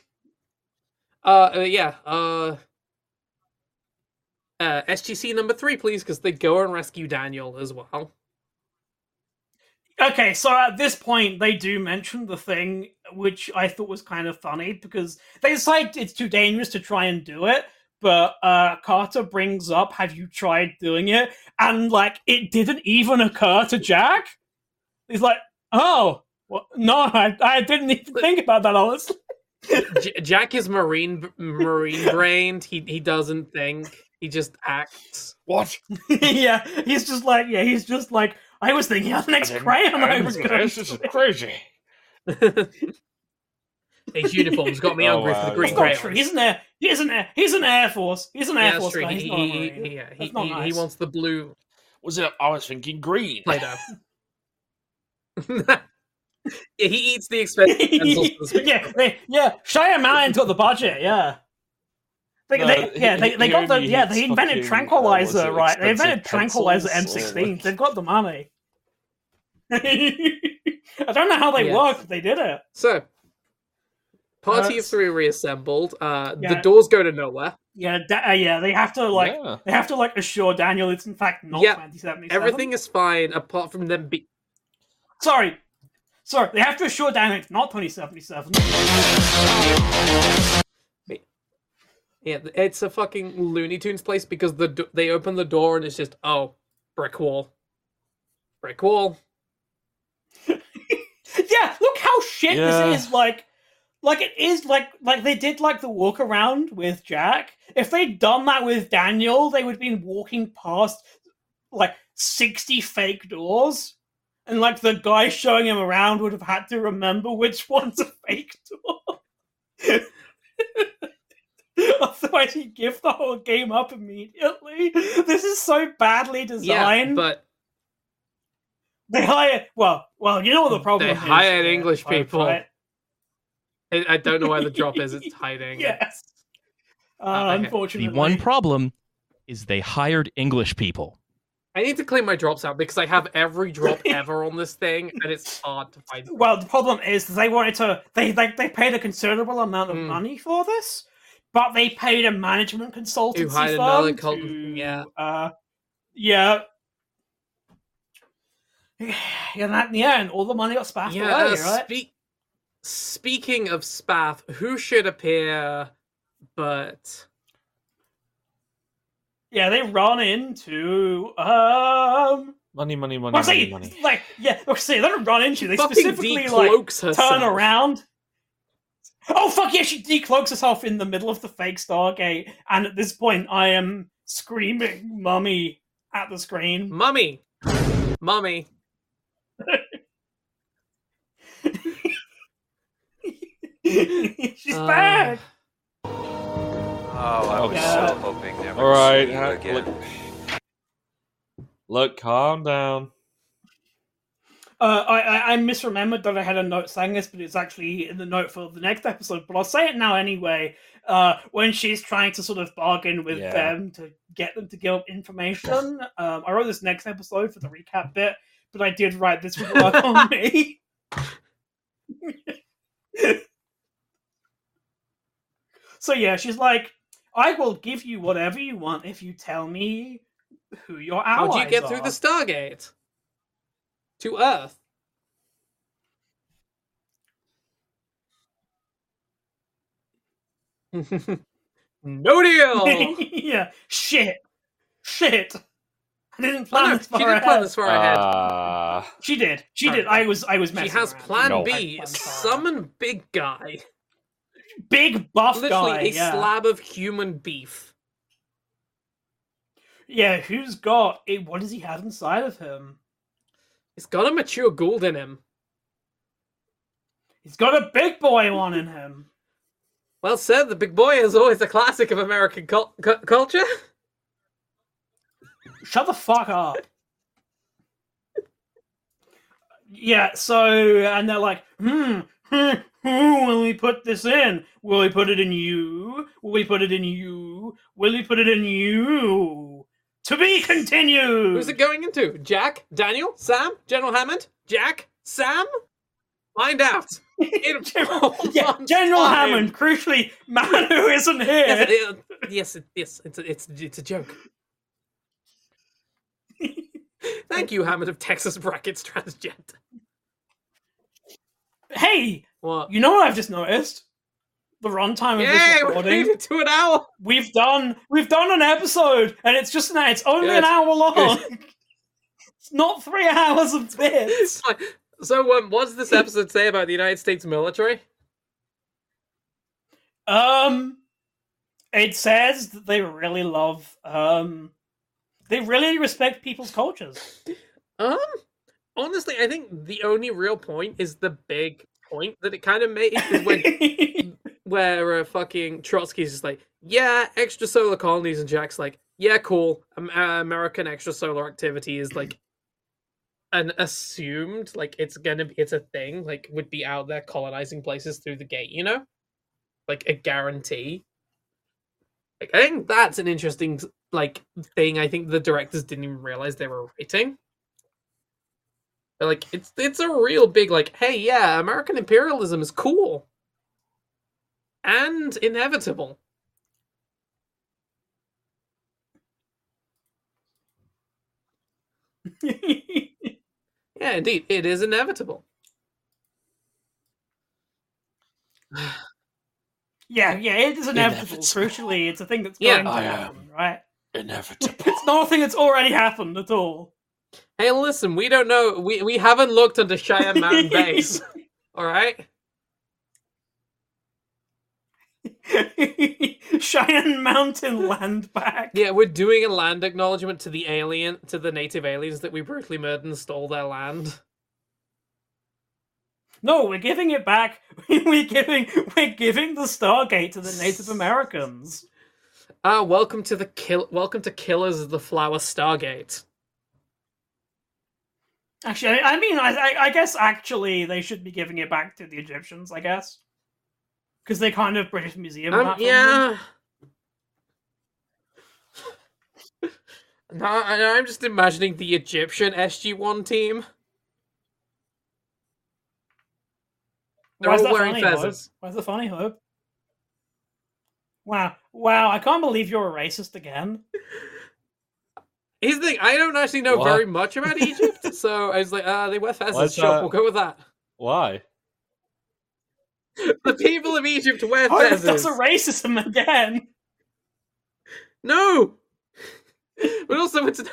SGC number 3, please, because they go and rescue Daniel as well. Okay, so at this point, they do mention the thing, which I thought was kind of funny, because they decide it's too dangerous to try and do it, but Carter brings up, have you tried doing it? And, like, it didn't even occur to Jack. He's like, oh, well, no, I didn't even think about that, honestly. Jack is marine brained. He doesn't think. He just acts. What? Yeah, he's just like, I was thinking of the next crayon I was going to. This is crazy. His uniform's got me hungry for the green crayon. He's an Air Force. He's an Air Force guy. He wants the blue. Was it? I was thinking green. Play-Doh. Yeah, he eats the expensive pencils. Yeah. Shyamalan took the budget. Yeah. They invented Tranquilizer, right? They invented Tranquilizer M16. They've got the money. I don't know how they work, but they did it. So, party of 3 reassembled. The doors go to nowhere. They have to assure Daniel it's in fact not 2077. Everything is fine apart from them Sorry, they have to assure Daniel it's not 2077. Yeah, it's a fucking Looney Tunes place because they open the door and it's just, brick wall. Brick wall. Yeah, look how shit this is. Like it is like they did like the walk around with Jack. If they'd done that with Daniel, they would have been walking past like 60 fake doors. And like the guy showing him around would have had to remember which one's a fake door. Otherwise, he'd give the whole game up immediately. This is so badly designed. Yeah, but they hire. Well, you know what the problem is. They hired English people. Right? I don't know why the drop is. It's hiding. Yes. Unfortunately, the one problem is they hired English people. I need to clean my drops out because I have every drop ever on this thing, and it's hard to find. Well, the problem is they wanted to. They paid a considerable amount of money for this. But they paid a management consultancy firm and all the money got spaffed away, right? Speaking of spaff, who should appear but... Yeah, they run into... Money. They don't run into... They specifically, herself. Turn around... Oh, fuck yeah, she decloaks herself in the middle of the fake Stargate, and at this point, I am screaming Mummy at the screen. Mummy! She's back! Oh, I was so hoping never to Alright, see you again. Look, calm down. I misremembered that I had a note saying this, but it's actually in the note for the next episode. But I'll say it now anyway. When she's trying to sort of bargain with them to get them to give up information, I wrote this next episode for the recap bit, but I did write this would work on me. So yeah, she's like, I will give you whatever you want if you tell me who your allies are. How'd you get through the Stargate? To Earth. No deal! Yeah, shit. I didn't plan this far ahead. She did plan this far ahead. She did. I was messing She has around. plan B. Summon big guy. Big buff Literally guy. a slab of human beef. Yeah, who's got it? What does he have inside of him? He's got a mature Gould in him. He's got a big boy one in him. Well said, the big boy is always a classic of American culture. Shut the fuck up. Yeah, so, and they're like, who will we put this in? Will we put it in you? Will we put it in you? Will we put it in you? To be continued! Who's it going into? Jack? Daniel? Sam? General Hammond? Jack? Sam? Find out. General Hammond, crucially, man who isn't here. Yes, it's a joke. Thank you, Hammond of Texas Brackets Transgender. Hey, what? You know what I've just noticed? The runtime of this recording. We made it to an hour. We've done an episode, and it's only an hour long. It's not 3 hours of bits. So, what does this episode say about the United States military? It says that they really love, they really respect people's cultures. Honestly, I think the only real point is the big point that it kind of made is when, where fucking Trotsky's just like, yeah, extrasolar colonies, and Jack's like, yeah, cool. American extrasolar activity is like an assumed, like it's a thing, like would be out there colonizing places through the gate, you know, like a guarantee. Like I think that's an interesting like thing. I think the directors didn't even realize they were writing. But, like it's a real big like, hey, yeah, American imperialism is cool and inevitable. Yeah, indeed, it is inevitable. Yeah, it is inevitable. Crucially, it's a thing that's going to happen, right? Inevitable. It's not a thing that's already happened at all. Hey, listen, we don't know. We haven't looked under Cheyenne Mountain Base. All right. Cheyenne Mountain land back. Yeah, we're doing a land acknowledgement to the native aliens that we brutally murdered and stole their land. No, we're giving it back. We're giving the Stargate to the Native Americans. Welcome to Killers of the Flower Stargate. Actually, I mean, I guess actually they should be giving it back to the Egyptians, I guess. Because they kind of British Museum. Yeah. No, I'm just imagining the Egyptian SG-1 team. They're all wearing feathers. Where's the funny hope? Wow, I can't believe you're a racist again. Here's the thing, I don't actually know very much about Egypt, so I was like, they wear feathers, sure, we'll go with that. Why? The people of Egypt wear feathers. That's a racism again. No! But also, it's...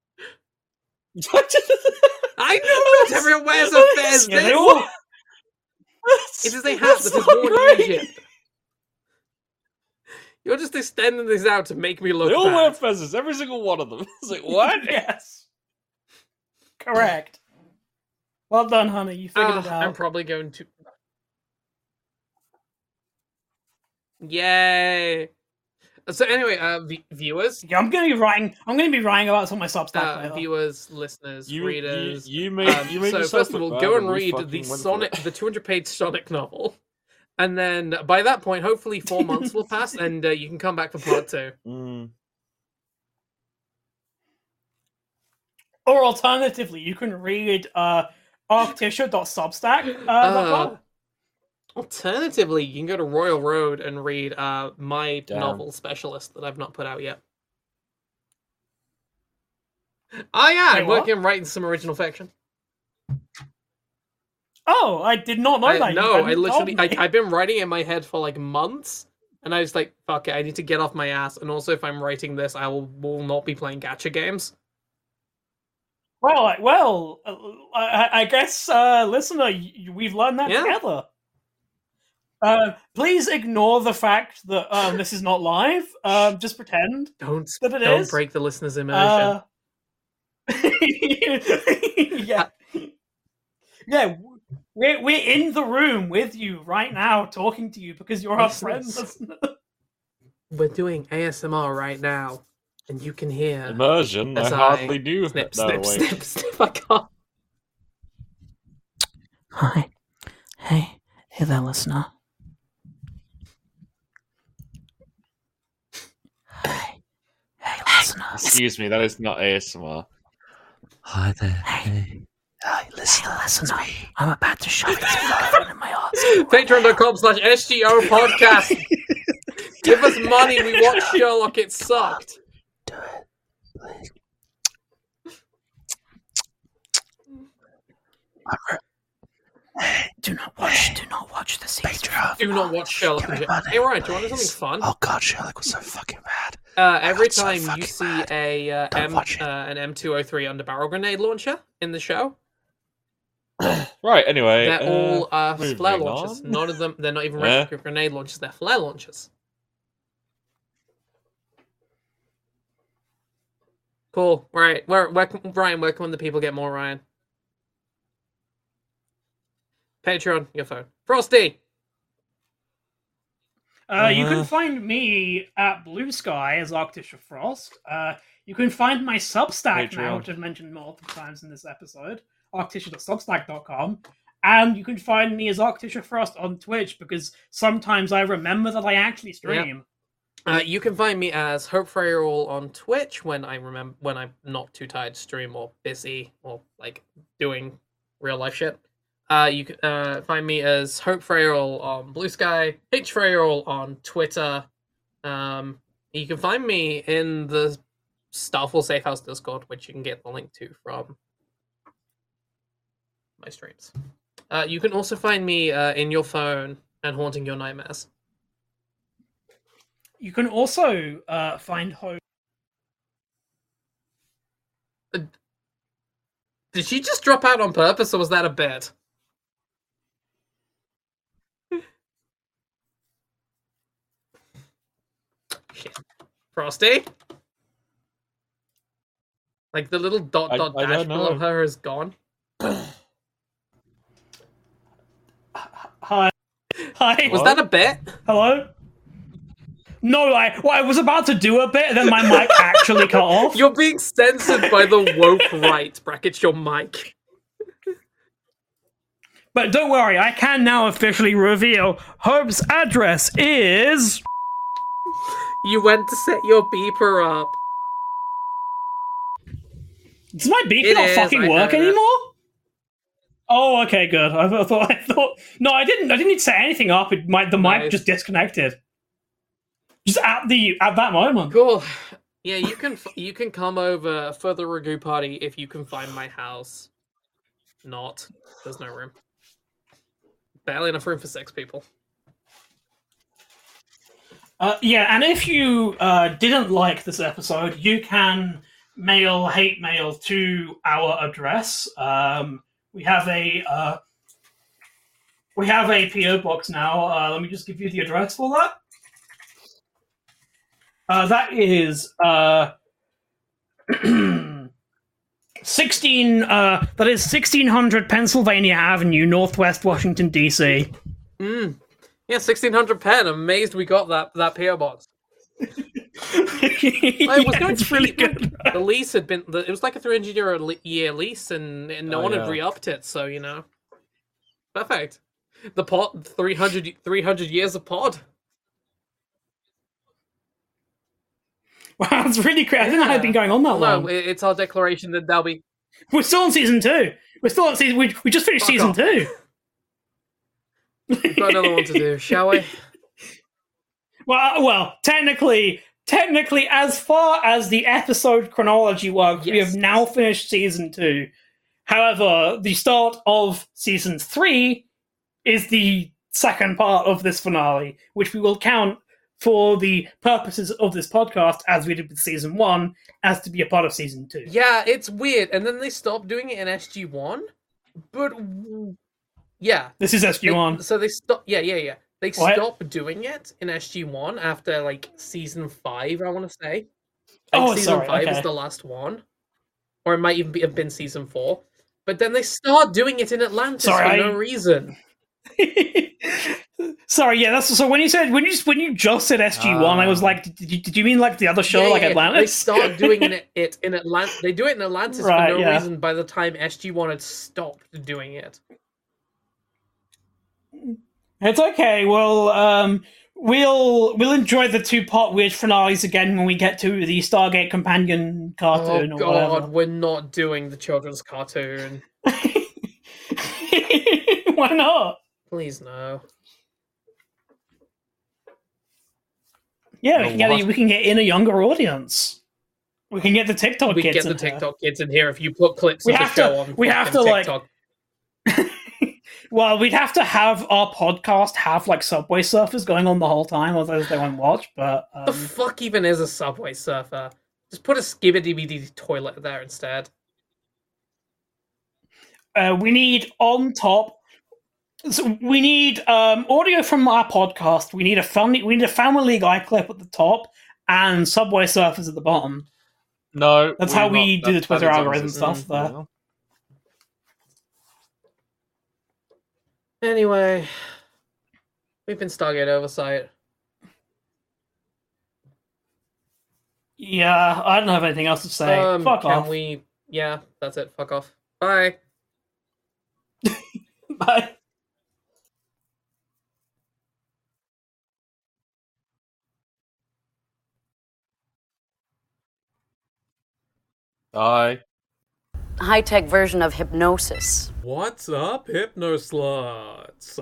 I know not everyone wears a fez. Yeah, they all... It is a hat that is worn in Egypt. You're just extending this out to make me look They all bad. wear feathers, every single one of them. It's like, what? Yes. Correct. Well done, honey. You figured it out. I'm probably going to... Yay! So anyway, viewers. Yeah, I'm gonna be writing about some of my Substack later. Viewers, listeners, readers. You made so first of all, go and read the 200-page Sonic novel, and then by that point, hopefully 4 months will pass, and you can come back for part 2. Or alternatively, you can read arctisha.substack.com. Alternatively, you can go to Royal Road and read my novel Specialist that I've not put out yet. Oh yeah, I'm working on writing some original fiction. Oh, I did not know that. No, I've been writing it in my head for like months, and I was like, fuck it, I need to get off my ass, and also if I'm writing this, I will not be playing gacha games. Well, I guess, listener, we've learned that together. Please ignore the fact that this is not live. Just pretend don't is. Break the listener's immersion. Yeah. We're in the room with you right now, talking to you because you're our friend listener. We're doing ASMR right now, and you can hear immersion. I hardly do. Snip. I can't. Hi, hey there, listener. Hey, listener. Excuse me, that is not ASMR. Hi there. Hey. Listen up. I'm about to shove his microphone in my ass. Patreon.com/SGO podcast. Give us money. We watched Sherlock. It sucked. Do it, please. Do not watch the season. Patreon. Do not watch Sherlock. Hey, Ryan, do you want to do something fun? Oh god, Sherlock was so fucking bad. Every time you see an M203 underbarrel grenade launcher in the show, Right, anyway. they're all flare moving launchers. on. None of them, they're not even regular grenade launchers, they're flare launchers. Cool. Right. Ryan, where can the people get more Ryan? Patreon, your phone. Frosty! You can find me at Blue Sky as Arctisha Frost. You can find my Substack now, which I've mentioned multiple times in this episode, arctisha.substack.com. And you can find me as Arctisha Frost on Twitch, because sometimes I remember that I actually stream. Yep. You can find me as Hope Frayerall on Twitch when I'm not too tired to stream or busy or like doing real life shit. You can find me as Hope Frayerall on Blue Sky, H Frayerall on Twitter. You can find me in the Starfall Safe House Discord, which you can get the link to from my streams. You can also find me in your phone and haunting your nightmares. You can also find Hope. Did she just drop out on purpose, or was that a bit? Shit. Frosty? Like the little dot dash below her is gone. Hi. Was that a bit? Hello? No, I was about to do a bit, and then my mic actually cut off. You're being censored by the woke right, brackets your mic. But don't worry, I can now officially reveal Hope's address is... You went to set your beeper up. Does my beeper not fucking work anymore? Oh, okay, good. I thought. No, I didn't need to set anything up. The mic just disconnected. Just at that moment. Cool. Yeah, you can come over for the Ragu party if you can find my house. Not. There's no room. Barely enough room for 6 people. Yeah, and if you didn't like this episode, you can mail hate mail to our address. We have a PO box now. Let me just give you the address for that. That is 1600 Pennsylvania Avenue, Northwest Washington, D.C. Yeah, 1600 pen. Amazed we got that PO box. It was going to really good. The lease had been. It was like a 300-year lease, and no one had re-upped it. So perfect. The pod 300 years of pod. Wow, that's really great. I didn't know it had been going on that long. No, it's our declaration that they'll be. We're still on season 2. We're still on season. We just finished season 2. We've got another one to do, shall we? Well, technically, as far as the episode chronology works, we have now finished season 2. However, the start of season 3 is the second part of this finale, which we will count for the purposes of this podcast, as we did with season 1, as to be a part of season 2. Yeah, it's weird. And then they stopped doing it in SG1, but yeah, this is SG1. So they stopped. Yeah. They stopped doing it in SG1 after like season 5. I want to say. Season 5 is the last one, or it might even have been season 4. But then they start doing it in Atlantis for no reason. Sorry, yeah. That's so. When you just said SG1, I was like, did you mean like the other show, like Atlantis? They start doing it in Atlantis. They do it in Atlantis for no reason. By the time SG1 had stopped doing it, it's okay. Well, we'll enjoy the 2-part weird finales again when we get to the Stargate Companion cartoon. Oh God, we're not doing the children's cartoon. Why not? Please no. Yeah, we can get in a younger audience. We can get the TikTok we kids get the TikTok kids in here if you put clips of the show on. We have to TikTok. Well, we'd have to have our podcast have like Subway Surfers going on the whole time, otherwise they won't watch. But the fuck even is a Subway Surfer? Just put a Skibidi toilet there instead. We need on top. So we need audio from our podcast. We need a Family Guy clip at the top and Subway Surfers at the bottom. No, that's how we do the Twitter algorithm stuff. There. Anyway, we've been Stargate Oversight. Yeah, I don't have anything else to say. Fuck off. Yeah, that's it. Fuck off. Bye. Bye. Bye. High-tech version of hypnosis. What's up, hypnosluts?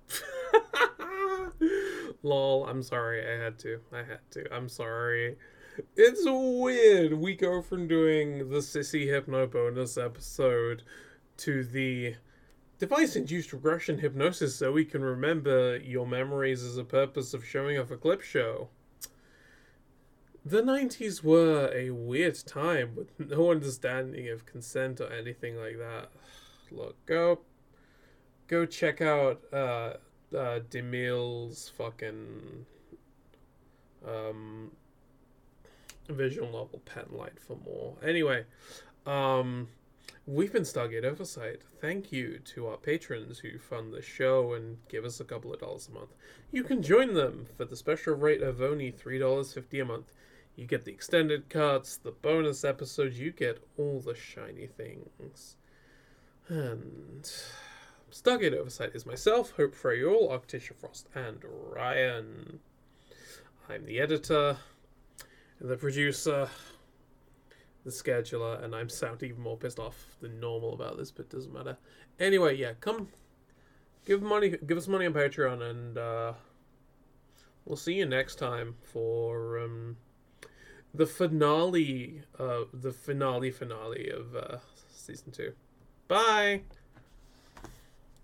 Lol, I'm sorry, I had to. I'm sorry. It's weird. We go from doing the Sissy Hypno bonus episode to the device-induced regression hypnosis so we can remember your memories as a purpose of showing off a clip show. The 90s were a weird time with no understanding of consent or anything like that. Look, go check out DeMille's fucking visual novel Pen Light for more. Anyway, we've been Stargate Oversight. Thank you to our patrons who fund the show and give us a couple of dollars a month. You can join them for the special rate of only $3.50 a month. You get the extended cuts, the bonus episodes, you get all the shiny things. And Stargate Oversight is myself, Hope Frayall, Arcticia Frost, and Ryan. I'm the editor, the producer, the scheduler, and I'm sounding even more pissed off than normal about this, but it doesn't matter. Anyway, yeah, come give us money on Patreon, and we'll see you next time for the finale of season 2. Bye.